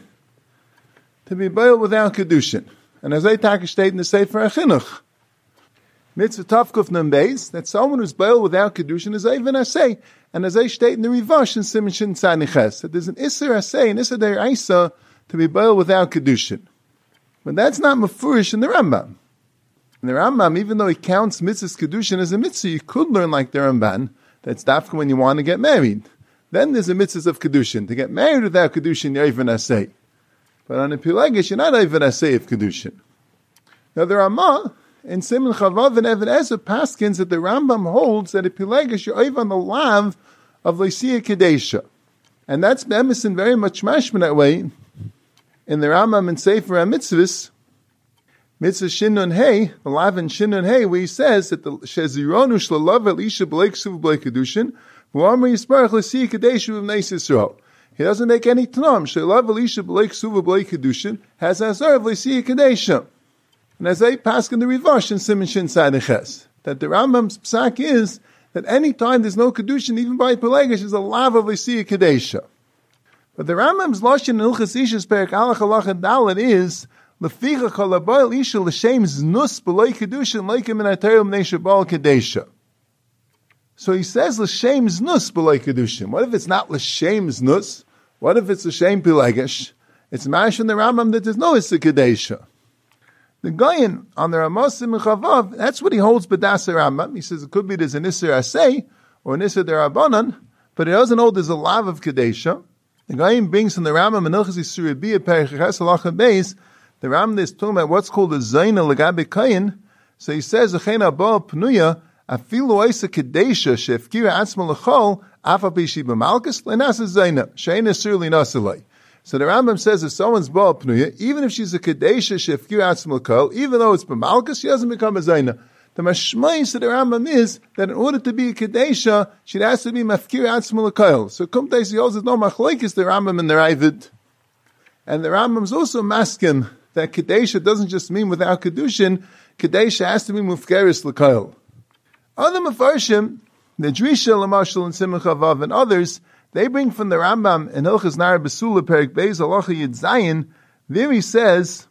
to be boiled without Kedushin. And as I take a state in the Sefer HaChinuch, Mitzvah Tavkuf Nambeis, that someone who's boiled without Kedushin is even Asay. And as I state in the Rivash in Siman Shin Tzaniches, that there's an Isser Asay, an Isser Deiraisa, to be boiled without Kedushin. But that's not Mefurish in the Rambam. In the Rambam, even though he counts Mitzvah's Kedushin as a Mitzvah, you could learn like the Ramban, that's Dafka when you want to get married. Then there's a Mitzvah of Kedushin. To get married without Kedushin, you're even Asay. But on a Pilegesh, you're not even Asay of Kedushin. Now the Ramah, in Simon Chavav and Even Ezer paskins that the Rambam holds that a Pilegesh you're over on the lav of Leisiya Kadesha. And that's Be'emes very much mashman that way. In the Rambam and Sefer HaMitzvahs, Mitzvah Shinun Hey, the lav in Shinun Hey, where he says that the Shezironu Shlalav El Isha B'lei Ksuv B'lei Kedushin, V'amar Yisparach Leisiya Kadesha V'vnei Yisrael. He doesn't make any tnum. She'elav Elisha b'lei ksuva b'lei kedushin has azar of l'siyah kadesha. And as they pass in the Rivash in Siman Shin Sadiches, that the Rambam's psak is that any time there's no kedushin, even by Pelegesh, is a lav of l'siyah kadesha. But the Rambam's lashon in Ilchas Ishas Perek Alach Halacha Dalet is leficha kolabayil isha l'shem znus b'lei kedushin leikim in atayim neishabal kadesha. So he says l'shem znus b'lei kedushin. What if it's not l'shem znus? What if it's l'shem Pelegesh? It's mash in the Rambam that there's no issa kadesha. The Goyen on the Ramosim and Chavav, that's what he holds B'das Rambam. He says it could be there's an Isser Asay or an Isser Derabanan, but he doesn't hold there's a lav of Kadesha. The Goyen brings from the Rambam and Ilchas Yisur Biyah Perich Ches Halacha Beis, the Rambam is talking about what's called a Zayna Legabe Kayin. So he says, Echena Ba Pnuya, Afilu Eisa Kadesha, Shefkira Atzma Lechol, Afa Pishi B'Malkus, Lenasa Zayna, Shein Isur Linasalai. So the Rambam says if someone's Baal Pnuya, even if she's a Kadesha Shefkir Atzma L'Kol, even though it's B'Malkus, she doesn't become a Zayna. The Mashmais of the Rambam is that in order to be a Kadesha, she has to be Mafkir Atzma L'Kol. So Kumtais Yol says no Machlekes the Rambam and the Ravid. And the Rambam's also maskim that Kadesha doesn't just mean without Kedushin, Kadesha has to be Mufkeris L'Kol. Other Mefarshim, the Drisha, Lamashal, and Simon Chavav, and others, they bring from the Rambam in Hilchas Nar Besula Perik Beis Halacha Yud Zayin. There he says,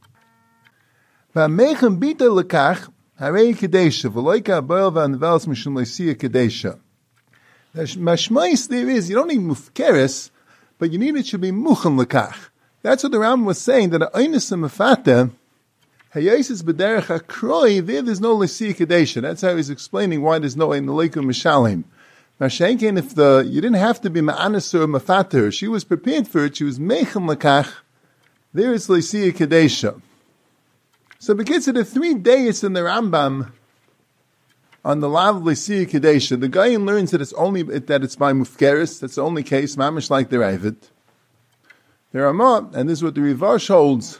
"V'amechem bita lekach harei kadesha v'loika aboil v'anvelos mishum leisiya kadesha." The mashmais there is you don't need mufkeres, but you need it should be muchem lekach. That's what the Rambam was saying that a einus mefata hayosis b'derech hakroi there there's no leisiya kadesha. That's how he's explaining why there's no ein leikum mishalim. Now, Shenkin, if the, you didn't have to be ma'anis or mafater, she was prepared for it, she was meichem lekach, there is leisiya kadesha. So, because of the three days in the Rambam, on the lav of leisiya kadesha, the guy learns that it's only, that it's by mufkeris, that's the only case, mamish like the Ravid. The Ramah, and this is what the Rivash holds,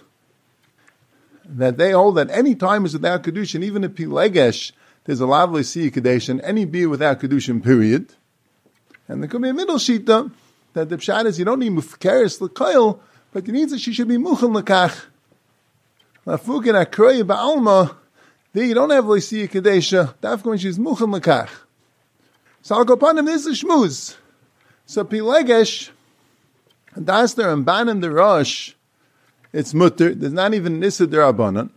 that they hold that any time is without kedushin, even if Pilegesh, there's a lav leisiya kadesha, any beer without kedushin, period. And there could be a middle shita that the pshat is you don't need mufkeres l'koil, but it means that she should be muchen lekach. Lafukin akroye ba'alma, there you don't have leisiya kadesha. Dafka when she's muchen lekach. So I'll go upon him. This is shmuz. So Pilegesh, das der Ramban and the Rosh, it's mutter. There's not even nisa derabanan.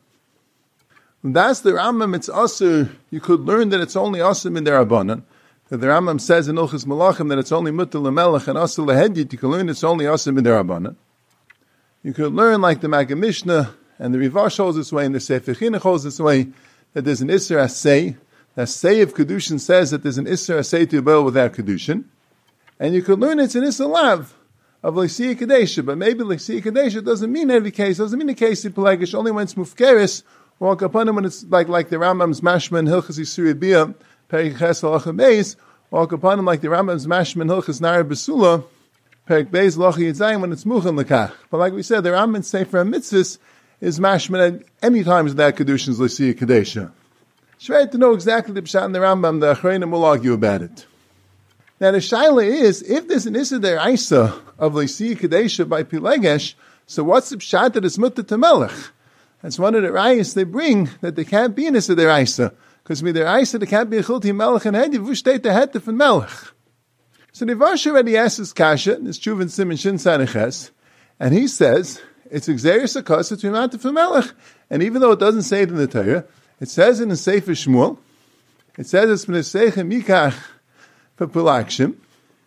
That's the Rambam, it's asur. You could learn that it's only asur in derabanan. The Rambam says in Ilchas Malachim that it's only mutter lemelech and asur lehedyit. You can learn it's only asur in derabanan. You could learn like the Maggid Mishnah and the Rivash holds this way and the Sefer Chinuch holds this way that there's an Isser Asay. The Asay of Kedushin says that there's an Isser Asay to Yibel without Kedushin. And you could learn it's an Isser Lav of Leisiya Kadesha, but maybe Leisiya Kadesha doesn't mean every case, doesn't mean the case in Pelegesh, only when it's Mufkeris. Walk upon him when it's like like the Rambam's Mashman Hilchas Yisur Biyah Perek Ches Halacha Beis. Walk upon him like the Rambam's Mashman Hilchas Nar Besula Perek Beis Halacha Yud Zayin when it's Muchen Lekach. But like we said, the Rambam's Sefer HaMitzvos is Mashman at any times that Kedushin's Leisiya Kadesha. It's right to know exactly the Pshat in the Rambam. The Achreinim will argue about it. Now the Shaila is if there's an Issa Deraisa of Leisiya Kadesha by Pilegesh, so what's the Pshat that is Mutter to Melech? That's one of the rayas they bring, that there can't be an Issa Deraisa. Because with the Deraisa, there can't be a Chilti Melech and Hedi, which state the Hetef from Melech. So the Vash already asks his Kasha, this Chuvin Siman Shin Saniches, and he says, it's Xerius Akos, it's Rimantif from Melech. And even though it doesn't say it in the Torah, it says in the Sefer Shmuel, it says it's Menesechem Mikach for Pilakshim,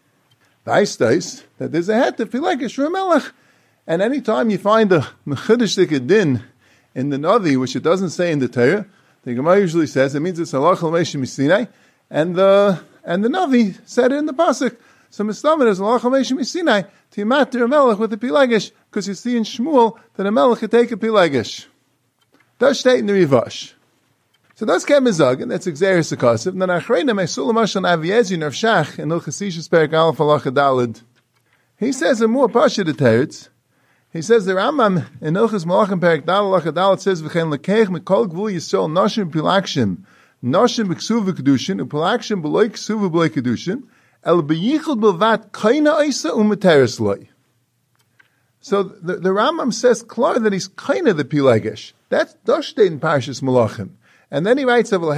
Vaistais, that there's a Hetef, Pilegesh for Melech. And any time you find a Mechudish Din in the Navi, which it doesn't say in the Torah, the Gemara usually says it means it's Halach L'Meshim Misinai, and the and the Navi said it in the pasuk. So Mistamin is Halach L'Meshim Misinai to matter a melech with the Pilegesh, because you see in Shmuel that a melech could take a Pilegesh. That's state in the Rivash. So that's Kemizag, and that's Xerius Akasiv. And then Achreina Mesul Mashal Aviezi Nervshach in Ilchasishas Perek Aleph Halacha Daled. He says a more pasha the teretz. He says the Rambam in Ilchas Malachim Perek Daled Halacha Daled says v'chein lekeich mikol gvul yisrael noshim pilakshim noshim b'ksuv v'kedushin u'pilakshim b'loy ksuv v'b'loy kedushin El beyichud bilvat kaina isa u'meteres loy. So the, the Rambam says clear that he's kind of the Pilegesh. That's Doshte in Parshas Malachim. And then he writes, Now,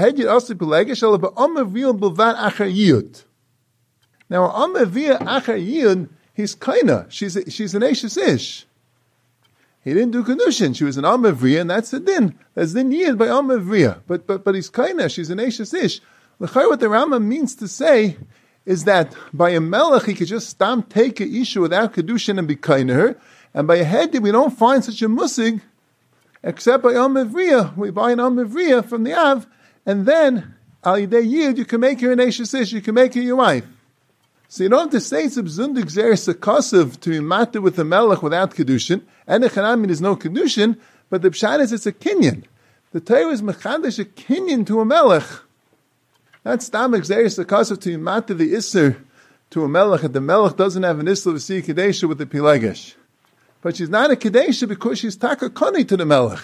Amavia Achar Yid, he's kind of. She's, a, she's an Ashes Ish. He didn't do Kedushin. She was an Amavriya, and that's the din. That's din Yid by Amavriya. But, but, but he's kind of. She's an Ashes Ish. What the Rambam means to say is that by a Melech, he could just stam take a issue without Kedushin and be kind to her. And by a Hedi, we don't find such a musig, except by Am Mevriya. We buy an Am Mevriya from the Av, and then, Al Yidei Yid, you can make her an Ashes Ish, you can make her your wife. So you don't have to say it's a B'zundig Zeres Akasiv to be matter with a Melech without Kedushin, and the Chanamin is no Kedushin, but the Pshat is it's a Kinyan. The Torah is Mechadish a Kinyan to a Melech. That's Stamik Zeres Akasiv to be matter the Isser to a Melech, and the Melech doesn't have an Isser of Siyah Kadesha with the Pilegesh. But she's not a Kadesha because she's Taka Koni to the Melech.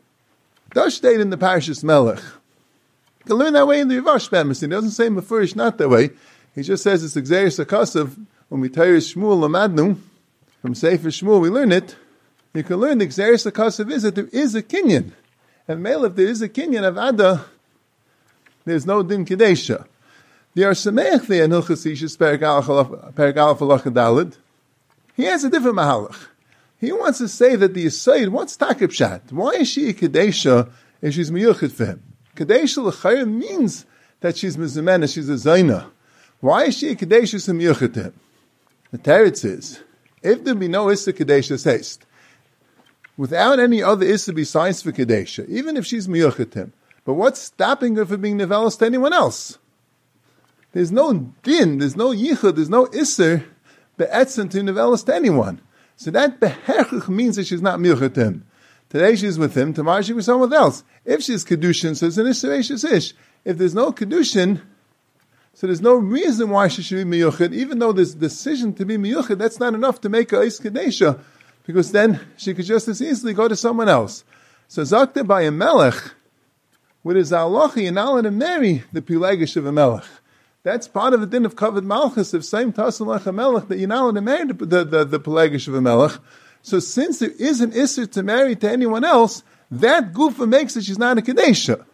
Does state in the Parashas Melech. You can learn that way in the Rivash Bemis. He doesn't say Mefurish not that way. He just says it's Xeris Akasav. When we tell you Shmuel Lamadnu, from Sefer Shmuel we learn it. You can learn the Xeris Akasav is that there is a Kinyan. And male, if there is a Kinyan of Ada, there's no Din Kadesha. There are Sameach there in Hilchas Ishus Perek Aleph Halacha Daled. He has a different Mahalach. He wants to say that the Yisayid, what's Takib Shat? Why is she a Kadesha if she's Miyuchid for him? Kadesha L'chayr means that she's Mizumena, she's a Zaina. Why is she a Kadesha so Miyuchid to him? The Teretz is, if there be no Issa Kadesha Seist, without any other Issa besides for Kadesha, even if she's Miyuchid to him, but what's stopping her from being Nevelos to anyone else? There's no Din, there's no Yichud, there's no Isser Be'etzen to Nevelos to anyone. So that beherch means that she's not milchet to him. Today she's with him, tomorrow she's with someone else. If she's kedushin, so it's an iseracious ish. If there's no kedushin, so there's no reason why she should be miyuchet. Even though there's decision to be miyuchet, that's not enough to make her is kadesha, because then she could just as easily go to someone else. So zakta by a melech, with his alochi, and now to marry the pilegish of a melech. That's part of the din of covered malchus, of same tassel like a melech, that you're not allowed to marry the, the, the, the pelagish of a melech. So since there is an isser to marry to anyone else, that gufa makes it she's not a kadesha.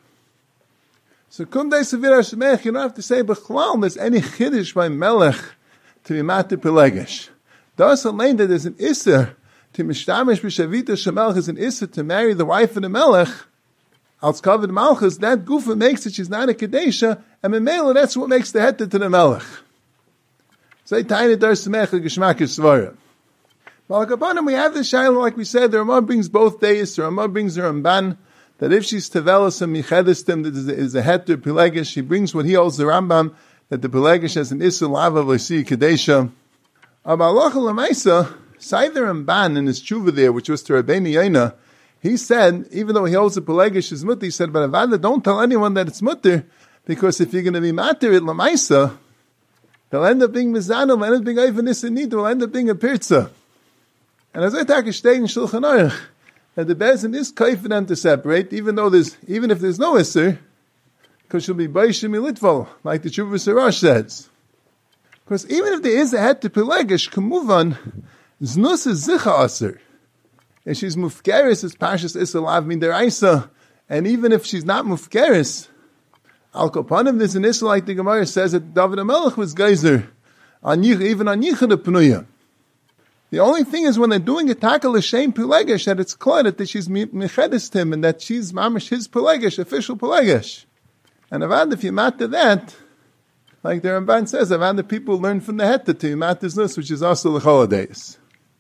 So kum dei sevir hashemech, you don't have to say b'chlal there's any chiddush by melech to be mat pelagish. Thus alone that there's an isser to mishtamish b'shavita shemelech is an isser to marry the wife of the melech. Als covered malchus, that gufa makes it she's not a kadesha, and memela, that's what makes the heta to the melech. Say tiny dar semech a geshmak svara. Well, Kapanim, we have the shaila, like we said, the Ramah brings both days, the Ramah brings the Ramban, that if she's tevelis and michedistim, that is a heter pilegish, she brings what he holds the Rambam, that the pilegish has an isul lava v'si kadesha. Abalacha l'maisa, say the Ramban in his tshuva there, which was to Rabbeinu Yaina, he said, even though he holds the Pelegish is mutter, he said, but Avada, don't tell anyone that it's mutter, because if you're going to be matter at Lamaisa, they'll end up being Mizana, they'll end up being Ivanis and Nid, they'll end up being a Pirza. And as I talk a state in Shulchan Aruch, that the Bezin is kaif for them to separate, even though there's, even if there's no Isser, because she'll be Baishim Militval, like the Tshuva Sirash says. Because even if there is a head to Pelegish, Kamuvan, Znus is Zicha Aser. And she's mufkeris, as Pashas Isalav min deraisa, and even if she's not mufkeris, al kopanim there's an issue like the Gemara says that David HaMelech was geyser, on yich, even on yichud pnuya. The only thing is when they're doing a tackle l'shem pelegish, that it's clear that she's mechedis him and that she's mamish his pelegish, official pelegish. And avad if you matter that, like the Ramban says, avad the people learn from the heta to matter this, which is also the holidays.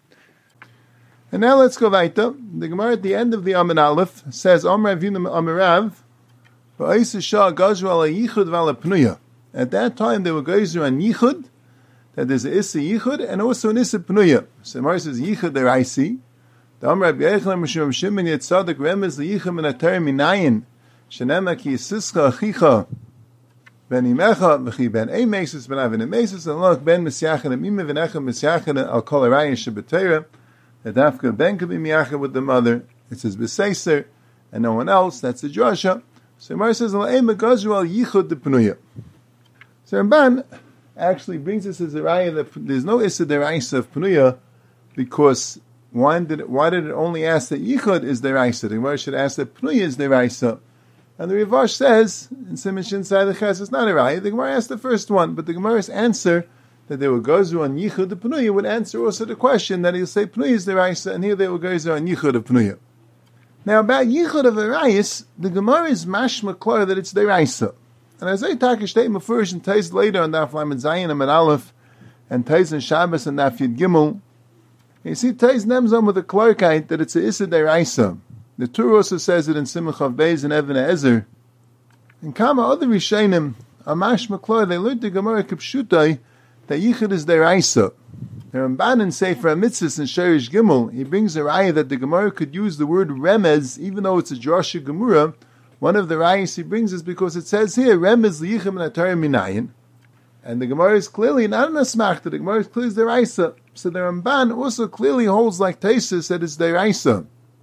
And now let's go weiter. The Gemara at the end of the Amin Aleph says, Amar Avinu Amirav, V'ayis Shah Gazru ala Yichud v'ala Pnuya. At that time they were Gazru on Yichud, that there's an Issa Yichud, and also an Issa Pnuya. So the Gemara says, Yichud deraisi. The Amar Rabbi Yechon Mishum Shimon Yetzadik Remez L'Yichud Min Ater Minayin, Shenema Ki Yisischa Achicha, Ben Imecha, V'chi Ben Eimesis, Ben Avin Eimesis, and Loch Ben Mesyachin, Mime V'necha Mesyachin, Al Kol Arayin Shabbatera, that Dafka Ben could be miyacha with the mother. It says b'seiser, and no one else. That's the drasha. So Mar says al-eim gazru al yichud de pnuya. So Ramban actually brings us as a raya that there's no Issa Deraisa of Pnuya, because why did it, why did it only ask that Yichud is Deraisa? The Gemara should ask that Pnuya is Deraisa. And the Rivash says, in Siman Shin Side the Ches, it's not a raya. The Gemara asked the first one, but the Gemara's answer that they were gozu on Yichud of Pnuya would answer also the question that he'll say Pnuya is Deraisa, and here they were gozu on Yichud of Pnuya. Now about Yichud of Arayis, the Gemara is mashma klar that it's Deraisa. And as I talk, state Mefurish and Tais later on Daf Lamed Zayin and Aleph, and Tais and Shabbos and Daf Yud Gimel, you see Tais nems on with a klarkite that it's a Issa Deraisa. The Torah also says it in Simon Chav Beis and Even Ezer. And Kama other Rishonim, a mashma klar, they learned the Gemara Kipshutai that Yichud is Deraisa. The Ramban in Sefer HaMitzvos in Sherish Gimel, he brings a raya that the Gemara could use the word remez, even though it's a Drasha Gemara. One of the rayas he brings is because it says here, remez liyichim n'atayim minayin. And the Gemara is clearly not an asmachta, the Gemara is clearly deraisa. So the Ramban also clearly holds like Taisus that it's deraisa.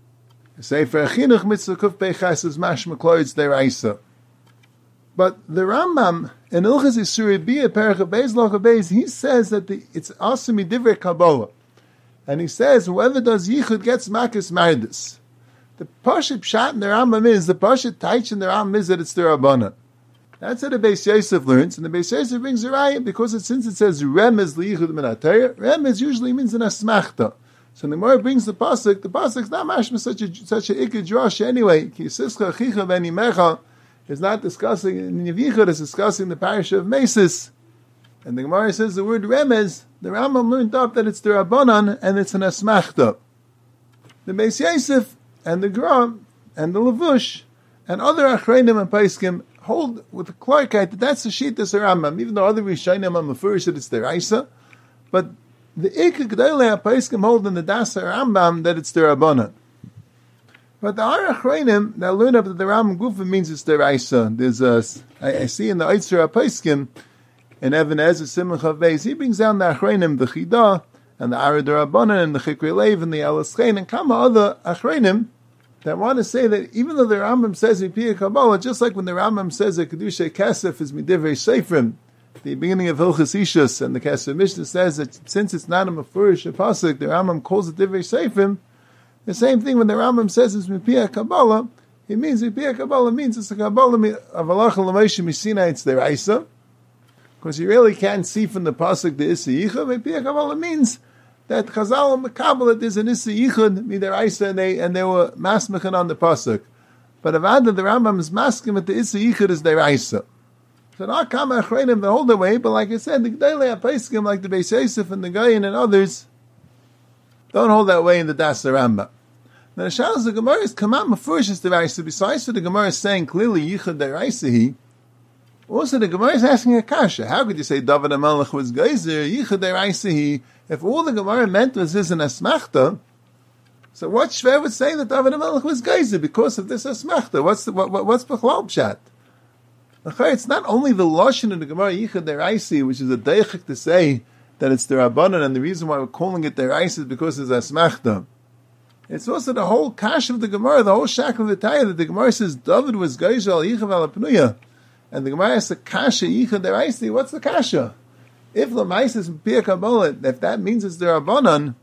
Sefer Chinuch Mitzvah Kuf Peichas is mashma klar, it's deraisa. But the Rambam in Ilchas Yisuri Bia Perach Beis Locha Beis, he says that the, it's awesome midivrei Kabbalah, and he says whoever does Yichud gets Makis Mardis. The Pashat Pshat in the Rambam is the Pashat Taich in the Rambam is that it's the Rabbanan. That's what the Beis Yosef learns, and the Beis Yosef brings a raya because it, since it says Remez liyichud min hatayr, Remez usually means an asmachta. So the Gemara brings the pasuk. The pasuk's not mashma such a such a ikad drosh anyway. Ki sischa chicha v'ni mecha is not discussing in Yevichud, it's discussing the parish of Mesis. And the Gemara says the word Remez, the Rambam learned up that it's the Rabbanan and it's an Asmachta. The Beis Yosef and the Gra and the Levush and other Achreinim and Paiskim hold with the Clarkite that that's the Shittas Rambam, even though other Rishonim are Mefurish that it's the Raisa. But the Ikka G'dayla Paiskim hold in the Dasa Rambam that it's the Rabbanan. But the Arachreinim that learn up that the Rambam Gufa means it's the Raisa. There's a, I, I see in the Eitzra Paiskim, in Even Ezer Simon Chav Beis, he brings down the Achreinim, the Chidah, and the Arad Rabbanan, and the Chikri Lev, and the Alaschein, and Kama other Achreinim that want to say that even though the Rambam says Mipiyah Kabbalah, just like when the Rambam says that Kedusha Kesef is Midivrei Seifrim, the beginning of Hilchas Ishus, and the Kesef Mishnah says that since it's not a Mefurish Pasuk, the Rambam calls it Divrei Seifrim. The same thing when the Rambam says it's Mipiyah Kabbalah, it means Mipiyah Kabbalah means it's a Kabbalah of Allah L'Moshe Misina, it's their Isa, because you really can't see from the pasuk the Issa Yichud. Mipiyah Kabbalah means that Chazal and Mekabbalah is an Issa Yichud mider Isa, and they and they were masmechan on the pasuk. But Avada the Rambam is masking that the Issa Yichud is their Isa. So not Kama Achreinim the whole way, but like I said, the G'dayla HaPaiskim like the Beis Yosef and the Gayin and others don't hold that way in the Dasa Rambam. Now the Shalos the Gemara is Kamat Mefurish is the Isa. Besides what the Gemara is saying clearly Yichud Deraisa, also the Gemara is asking a kasha. How could you say David HaMelech was Geyser Yichud Deraisa if all the Gemara meant was this an asmachta? So what Shver would say that David HaMelech was Geyser because of this asmachta? What's the, what, what, what's Bechlal Pshat? It's not only the lashon in the Gemara Yichud Deraisa, which is a deichik to say that it's the Rabbanan, and the reason why we're calling it Deraisa is because it's asmachta. It's also the whole kash of the Gemara, the whole shak of the Taya, that the Gemara says David was Geyser al Yichud al Pnuya, and the Gemara asks the kasha Yichud Deraisa. What's the kasha? If Lamais is Mipiyah Kabbalah, if that means it's the Rabbanan,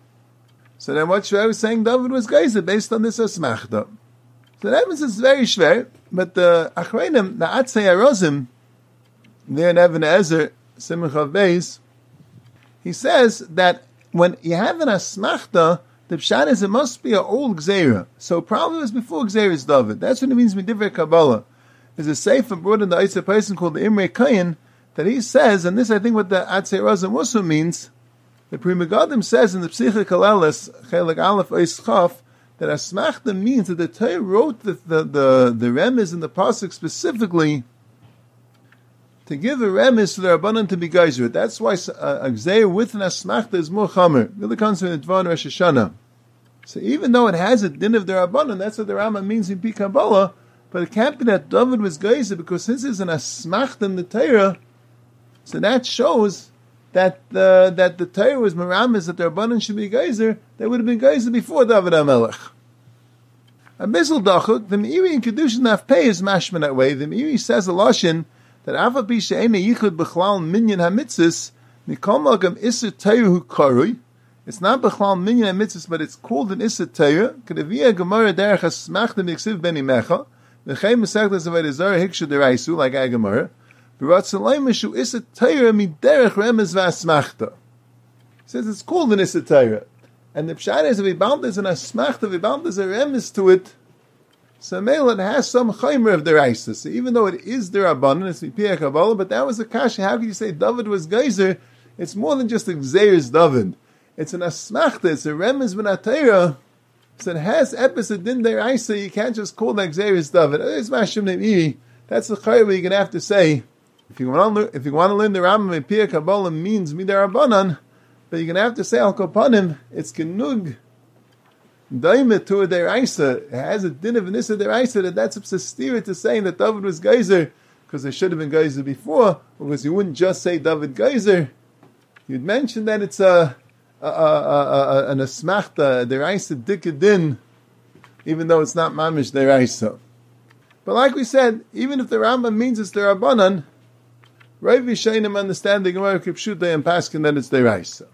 so then what Shver was saying David was Geyser based on this asmachta. So that means it's very Shver, but the Achreinim, the Atzei Arozim, there in Even Ezer, Simon Chav Beis, he says that when you have an asmachta, the pshat is it must be an old Gzeira. So probably it was before Gzeira's David. That's what it means Midivrei Kabbalah. There's a sefer brought in the Eitzah person called the Imre Kayin that he says, and this I think what the Atzei Razim also means, the Pri Megadim says in the Psicha Kalelis, Chelik Aleph Eis Chaf, that Asmachta means that the Torah wrote the, the, the, the Remez in the Pasuk specifically to give a Remez to the Rabbanan to be Geyser. That's why a, a Gzeir with an Asmachta is more Chamer. It really comes from the Dvar Rosh Hashanah. So even though it has a din of the Rabbanan, that's what the Rambam means in Pi Kabbalah, but it can't be that David was Geyser, because since it's an Asmachta in the Torah, so that shows that uh, that the Torah was Meramis, that the Rabbanan should be Geyser, they would have been Geyser before David HaMelech. A Bizzle Dachuk, the Meiri in Kedushin Naf Pei is mashman that way. The Meiri says a Lashon that Ava Bisha Eine Yichud Bechlal Minyan HaMitzis, Nikol Magam Isser Teiru Karui, it's not Bechlal Minyan HaMitzis, but it's called an Isser Teiru, Kedavia Gemara Derech HaSmachta Miksiv Beni Mecha, V'chein Mesechta Zaved Zara Hikshu Deraisu, like Agamara, V'ratzalai Mishu Isser Teiru Mi Derech Remez V'Asmachta. Says it's called an Isser Teiru. And the Pshat is, if we bound this in a Smachta, we bound this a Remez to it, so Mele, it has some chaymer of deraisa. So even though it is derabanan, it's mipiyah kabbalah, but that was a kasha. How can you say David was geyser? It's more than just a gzeiris David. It's an asmachta. It's a remez v'natayra. So it has episode din deraisa. You can't just call that gzeiris David. It's mashim ne'iri. That's the chaymer you're gonna have to say. If you want to learn, if you want to learn the Rambam, mipiyah kabbalah means midarabanan, but you're gonna have to say al kopanim. It's genug. Daima to a deraisa, it has a din of an issa deraisa, that that's a stira to saying that David was geyser, because there should have been geyser before, because you wouldn't just say David geyser. You'd mention that it's a, a, a, a, a an asmachta, a deraisa dikadin, even though it's not mamish deraisa. But like we said, even if the Rambam means it's derabanan, Rav Yishayim understand the Gemara Kipshuta and Paskin that it's deraisa.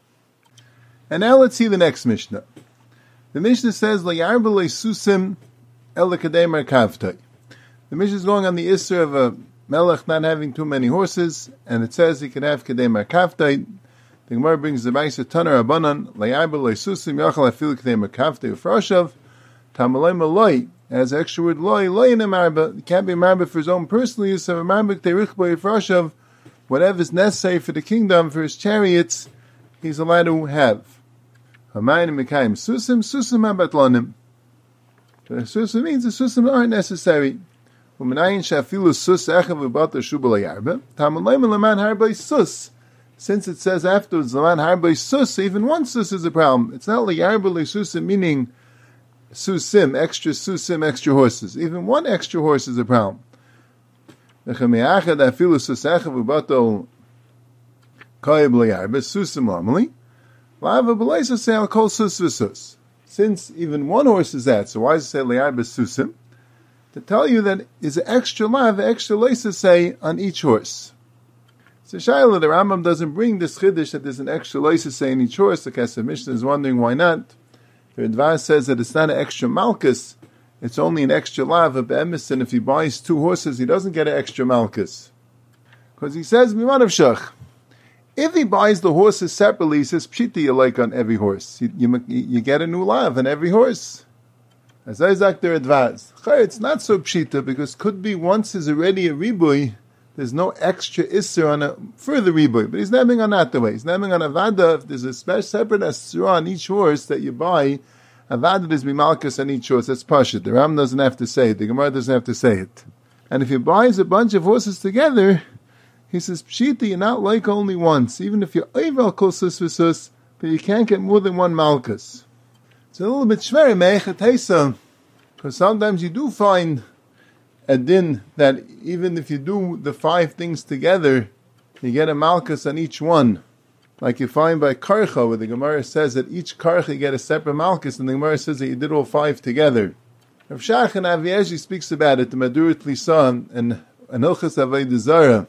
And now let's see the next Mishnah. The Mishnah says, "Layarba leisusim el kademar kavtay." The Mishnah is going on the issur of a melech not having too many horses, and it says he can have kademar kavtay. The Gemara brings the Baisa Tanar Abanan, "Layarba leisusim yachal afil kademar kavtay ufrashav tamalay malay." As extra word loy loy in a marba, it can't be a marba for his own personal use. Of a marba k'terichbo ufrashav, whatever is necessary for the kingdom for his chariots, he's allowed to have. Hamayim Mekayim Susim, Susim Abatlonim. Susim means the Susim aren't necessary. Umanayin Shafilu Sus Echav Ubata Shubala Yarba. Tamalayim Laman Harbay Sus. Since it says afterwards Laman Harbay Sus, even one Sus is a problem. It's not like Yarba Le Susim meaning Susim, extra Susim, extra horses. Even one extra horse is a problem. Nechameachad Afilu Sus Echav Ubata Kayib Le Yarba, Susim normally. Since even one horse is that, so why does it say le'arba susim? To tell you that is an extra lav, extra leisa say on each horse. So Shaila, the Rambam doesn't bring this chiddush that there's an extra leisa say on each horse. The Kesef Mishnah is wondering why not. The Ridva says that it's not an extra malchus, it's only an extra lav of be'emes, and if he buys two horses, he doesn't get an extra malchus. Because he says, Miman of Shach. If he buys the horses separately, he says, Pshita you like on every horse. You, you, you get a new lav on every horse. As Isaac there advised. It's not so Pshita, because could be once is already a ribui, there's no extra isser on a further ribui. But he's naming on that the way. He's naming on avada, if there's a special separate asra on each horse that you buy, avada there's bimalkas on each horse. That's pashut. The Ram doesn't have to say it. The Gemara doesn't have to say it. And if he buys a bunch of horses together, he says, Pshita, you're not like only once. Even if you're Eivel Kosus Visus, but you can't get more than one Malchus. It's a little bit shveri me'echet because sometimes you do find a din that even if you do the five things together, you get a Malchus on each one. Like you find by Karcha, where the Gemara says that each Karcha you get a separate Malchus, and the Gemara says that you did all five together. Rav Shach and Aviyeshi speaks about it, the Madurat Lisan and Hilchas Avodah Zarah.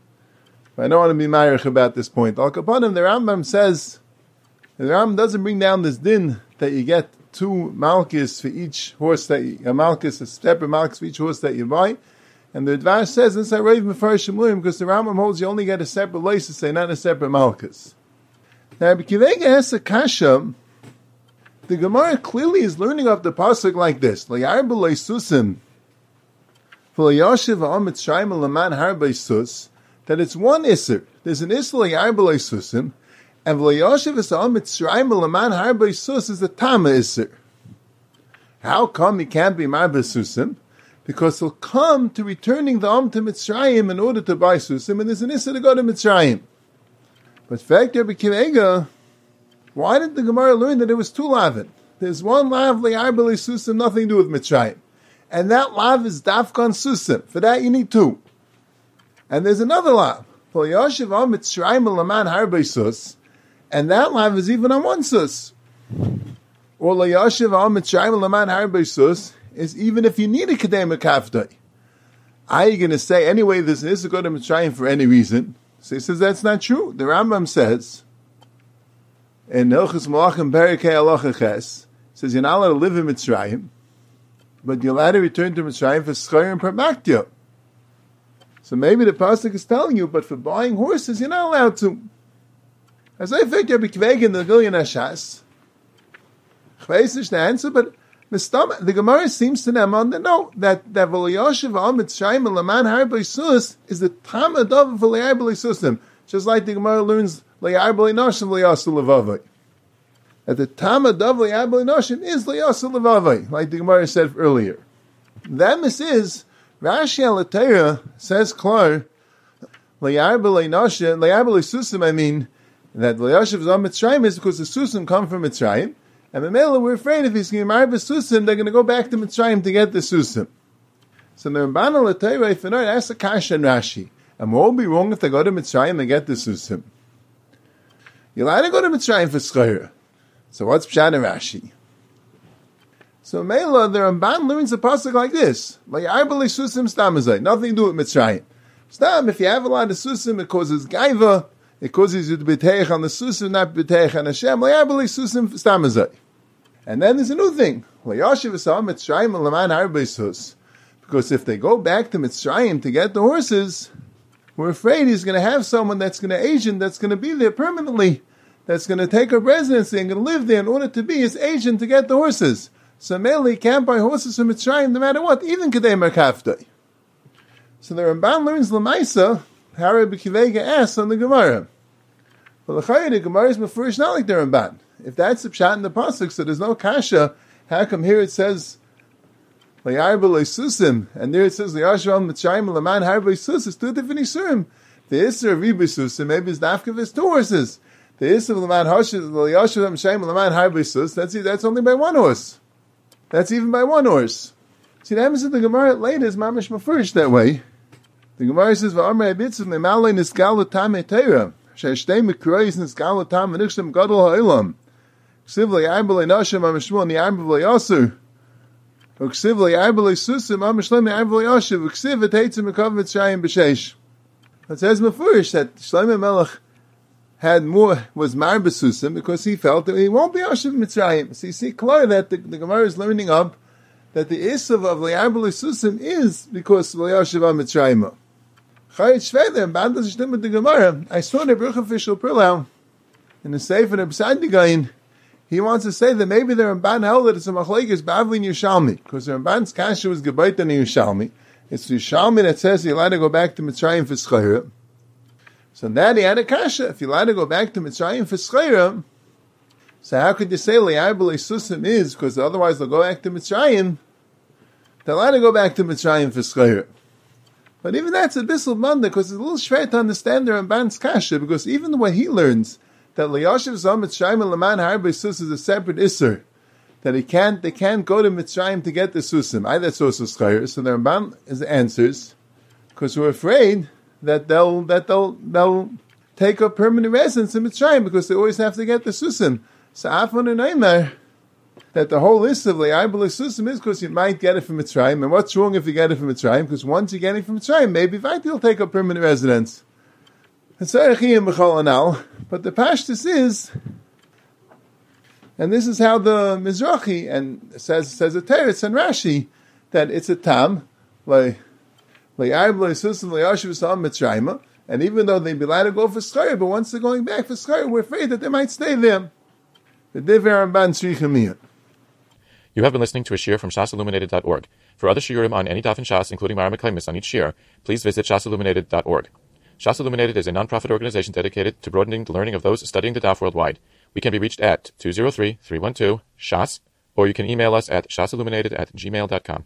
I don't want to be ma'arich about this point. Al Kapanim, the Rambam says, the Rambam doesn't bring down this din that you get two malchus for each horse that you, a malchus, a separate malchus for each horse that you buy. And the Dvash says, this I rave Mefarshim Lurim, because the Rambam holds you only get a separate license, say, not a separate malchus. Now, B'kivega has a kasha, the Gemara clearly is learning off the pasuk like this, L'yarba le'susim, v'l'yashiv ha'amet shayim l'man har b'sus, that it's one Isser. There's an Isser L'yarba le'susim, and V'layoshev Esa'am Mitzrayim L'man Har B'sus is the Tama Isser. How come he can't be Mar B'susim? Because he'll come to returning the Am to Mitzrayim in order to buy Susim, and there's an Isser to go to Mitzrayim. But fact, Rabbi Kivega, why did the Gemara learn that it was two lavin? There's one lav L'yarba le'susim, nothing to do with Mitzrayim. And that lav is Dafkan Susim. For that you need two. And there's another lav, and that lav is even on one sus. Or is even if you need a kedema kafdai. are you going to say, anyway, this is to go to Mitzrayim for any reason? So he says that's not true. The Rambam says, in Hilchos Malachim Perikei Halacha Ches, says you're not allowed to live in Mitzrayim, but you're allowed to return to Mitzrayim for Schar and Permaktya. So maybe the pasuk is telling you, but for buying horses, you're not allowed to. As I think you're bekwegen the Gilyon Hashas. Chveis is the answer, but the Gemara seems to them on the note that that V'layashiv al Mitzrayim Laman Har B'Isus is the Tamad of V'layar B'Isusim, just like the Gemara learns Layar B'Inoshim Layasu Levavai. That the Tamad of Layar B'Inoshim is Layasu Levavai, like the Gemara said earlier. That miss is Rashi al Latera says klar Layar B'Inoshim Layar B'Isusim. I mean that Layashiv al Mitzrayim is because the Susim come from Mitzrayim. And Mamela, we're afraid if he's going to marry the Susim, they're going to go back to Mitzrayim to get the Susim. So the Ramban al Latera Ifenor asks a kasha and Rashi, and will all be wrong if they go to Mitzrayim and get the Susim? You're allowed to go to Mitzrayim for Schar. So what's Pshat and Rashi? So Mamela, the Ramban learns a pasuk like this: Layar b'lei Susim stam azay, nothing to do with Mitzrayim. Stam, if you have a lot of Susim, it causes gaiva. It causes you to be teich on the Susim, not be teich on Hashem. Layar b'lei Susim stam azay. And then there's a new thing. Because if they go back to Mitzrayim to get the horses, we're afraid he's going to have someone that's going to agent, that's going to be there permanently, that's going to take up residency and going to live there in order to be his agent to get the horses. So mainly he can't buy horses from Mitzrayim no matter what, even Kedei Merkavdei. So the Ramban learns Lamaisa, how Rabbi Kivega asks on the Gemara. Well, the Gemara is mefurish not like the Ramban. If that's the pshat in the pasuk, so there's no kasha. How come here it says Layar b'lei Susim, and there it says Layashiv al Mitzrayim Laman Har B'Isus? It's two different isurim. The isur of B'Isusim maybe is nafka is two horses. The isur of Laman Layashiv al Mitzrayim Laman Har B'Isus, that's that's only by one horse. That's even by one horse. See, the emphasis of the Gemara later is mamish mefurish that way. The Gemara says V'amrei Abitzim Memalei Nisgalu Tamei Teira Sheshtei Mikrois Nisgalu Tam V'Nichshem Gadol Ha'olam. Ksiv Layar b'lei Nashim Amishmul Niyar b'lei Yasur. Ksiv Layar b'lei Susim Amishlam Niyar b'lei Yasur. Ksiv V'teitzim Mekav Mitzrayim B'Sheish. It says mefurish that Shlomo Melech had more was mar b'Susim because he felt that he won't be Yashiv Mitzrayim. So you see clear that the, the Gemara is learning up that the Isav of Layar b'lei Susim is because Layashiv al Mitzrayim. Chayit Shveder and Band doesn't with the Gemara. I saw the Bruch official Prillau in the Sefer of B'Sadigayin. He wants to say that maybe the Ramban held that it's a machlekes Bavli and Yerushalmi, because the Ramban's kasha was gebayt in Yerushalmi. It's the Yerushalmi that says you're allowed to go back to Mitzrayim for Schar. So that he had a kasha. If you're allowed to go back to Mitzrayim for Schar, so how could you say Layar b'lei Susim is, because otherwise they'll go back to Mitzrayim, they're allowed to go back to Mitzrayim for Schar. But even that's a bissel manda, because it's a little schwer to understand the Ramban's kasha, because even the way he learns that Layashiv Zal Mitzrayim and Laman Har B'Isus is a separate isser, that he can't, they can't go to Mitzrayim to get the Susim. I that's also Schar. So the Ramban is answers, because we're afraid that they'll that they'll they'll take up permanent residence in Mitzrayim because they always have to get the Susim. So Afon and Eimer, that the whole list of Layar b'lei Susim is because you might get it from Mitzrayim. And what's wrong if you get it from Mitzrayim? Because once you get it from Mitzrayim, maybe Vayt will take up permanent residence. But the Pashtus is, and this is how the Mizrahi and says says the Teretz and Rashi, that it's a tam like Layar b'lei Susim Layashiv Zal Mitzrayim, and even though they'd be allowed to go for Schar, but once they're going back for Schar, we're afraid that they might stay there. The Divrei Ramban Tzricha. You have been listening to a shiur from shas illuminated dot org. For other shiurim on any daf in Shas, including Mara Meklemis on each shiur, please visit shas illuminated dot org. Shas Illuminated is a non-profit organization dedicated to broadening the learning of those studying the daf worldwide. We can be reached at two zero three, three one two, S H A S, or you can email us at shasilluminated at gmail dot com.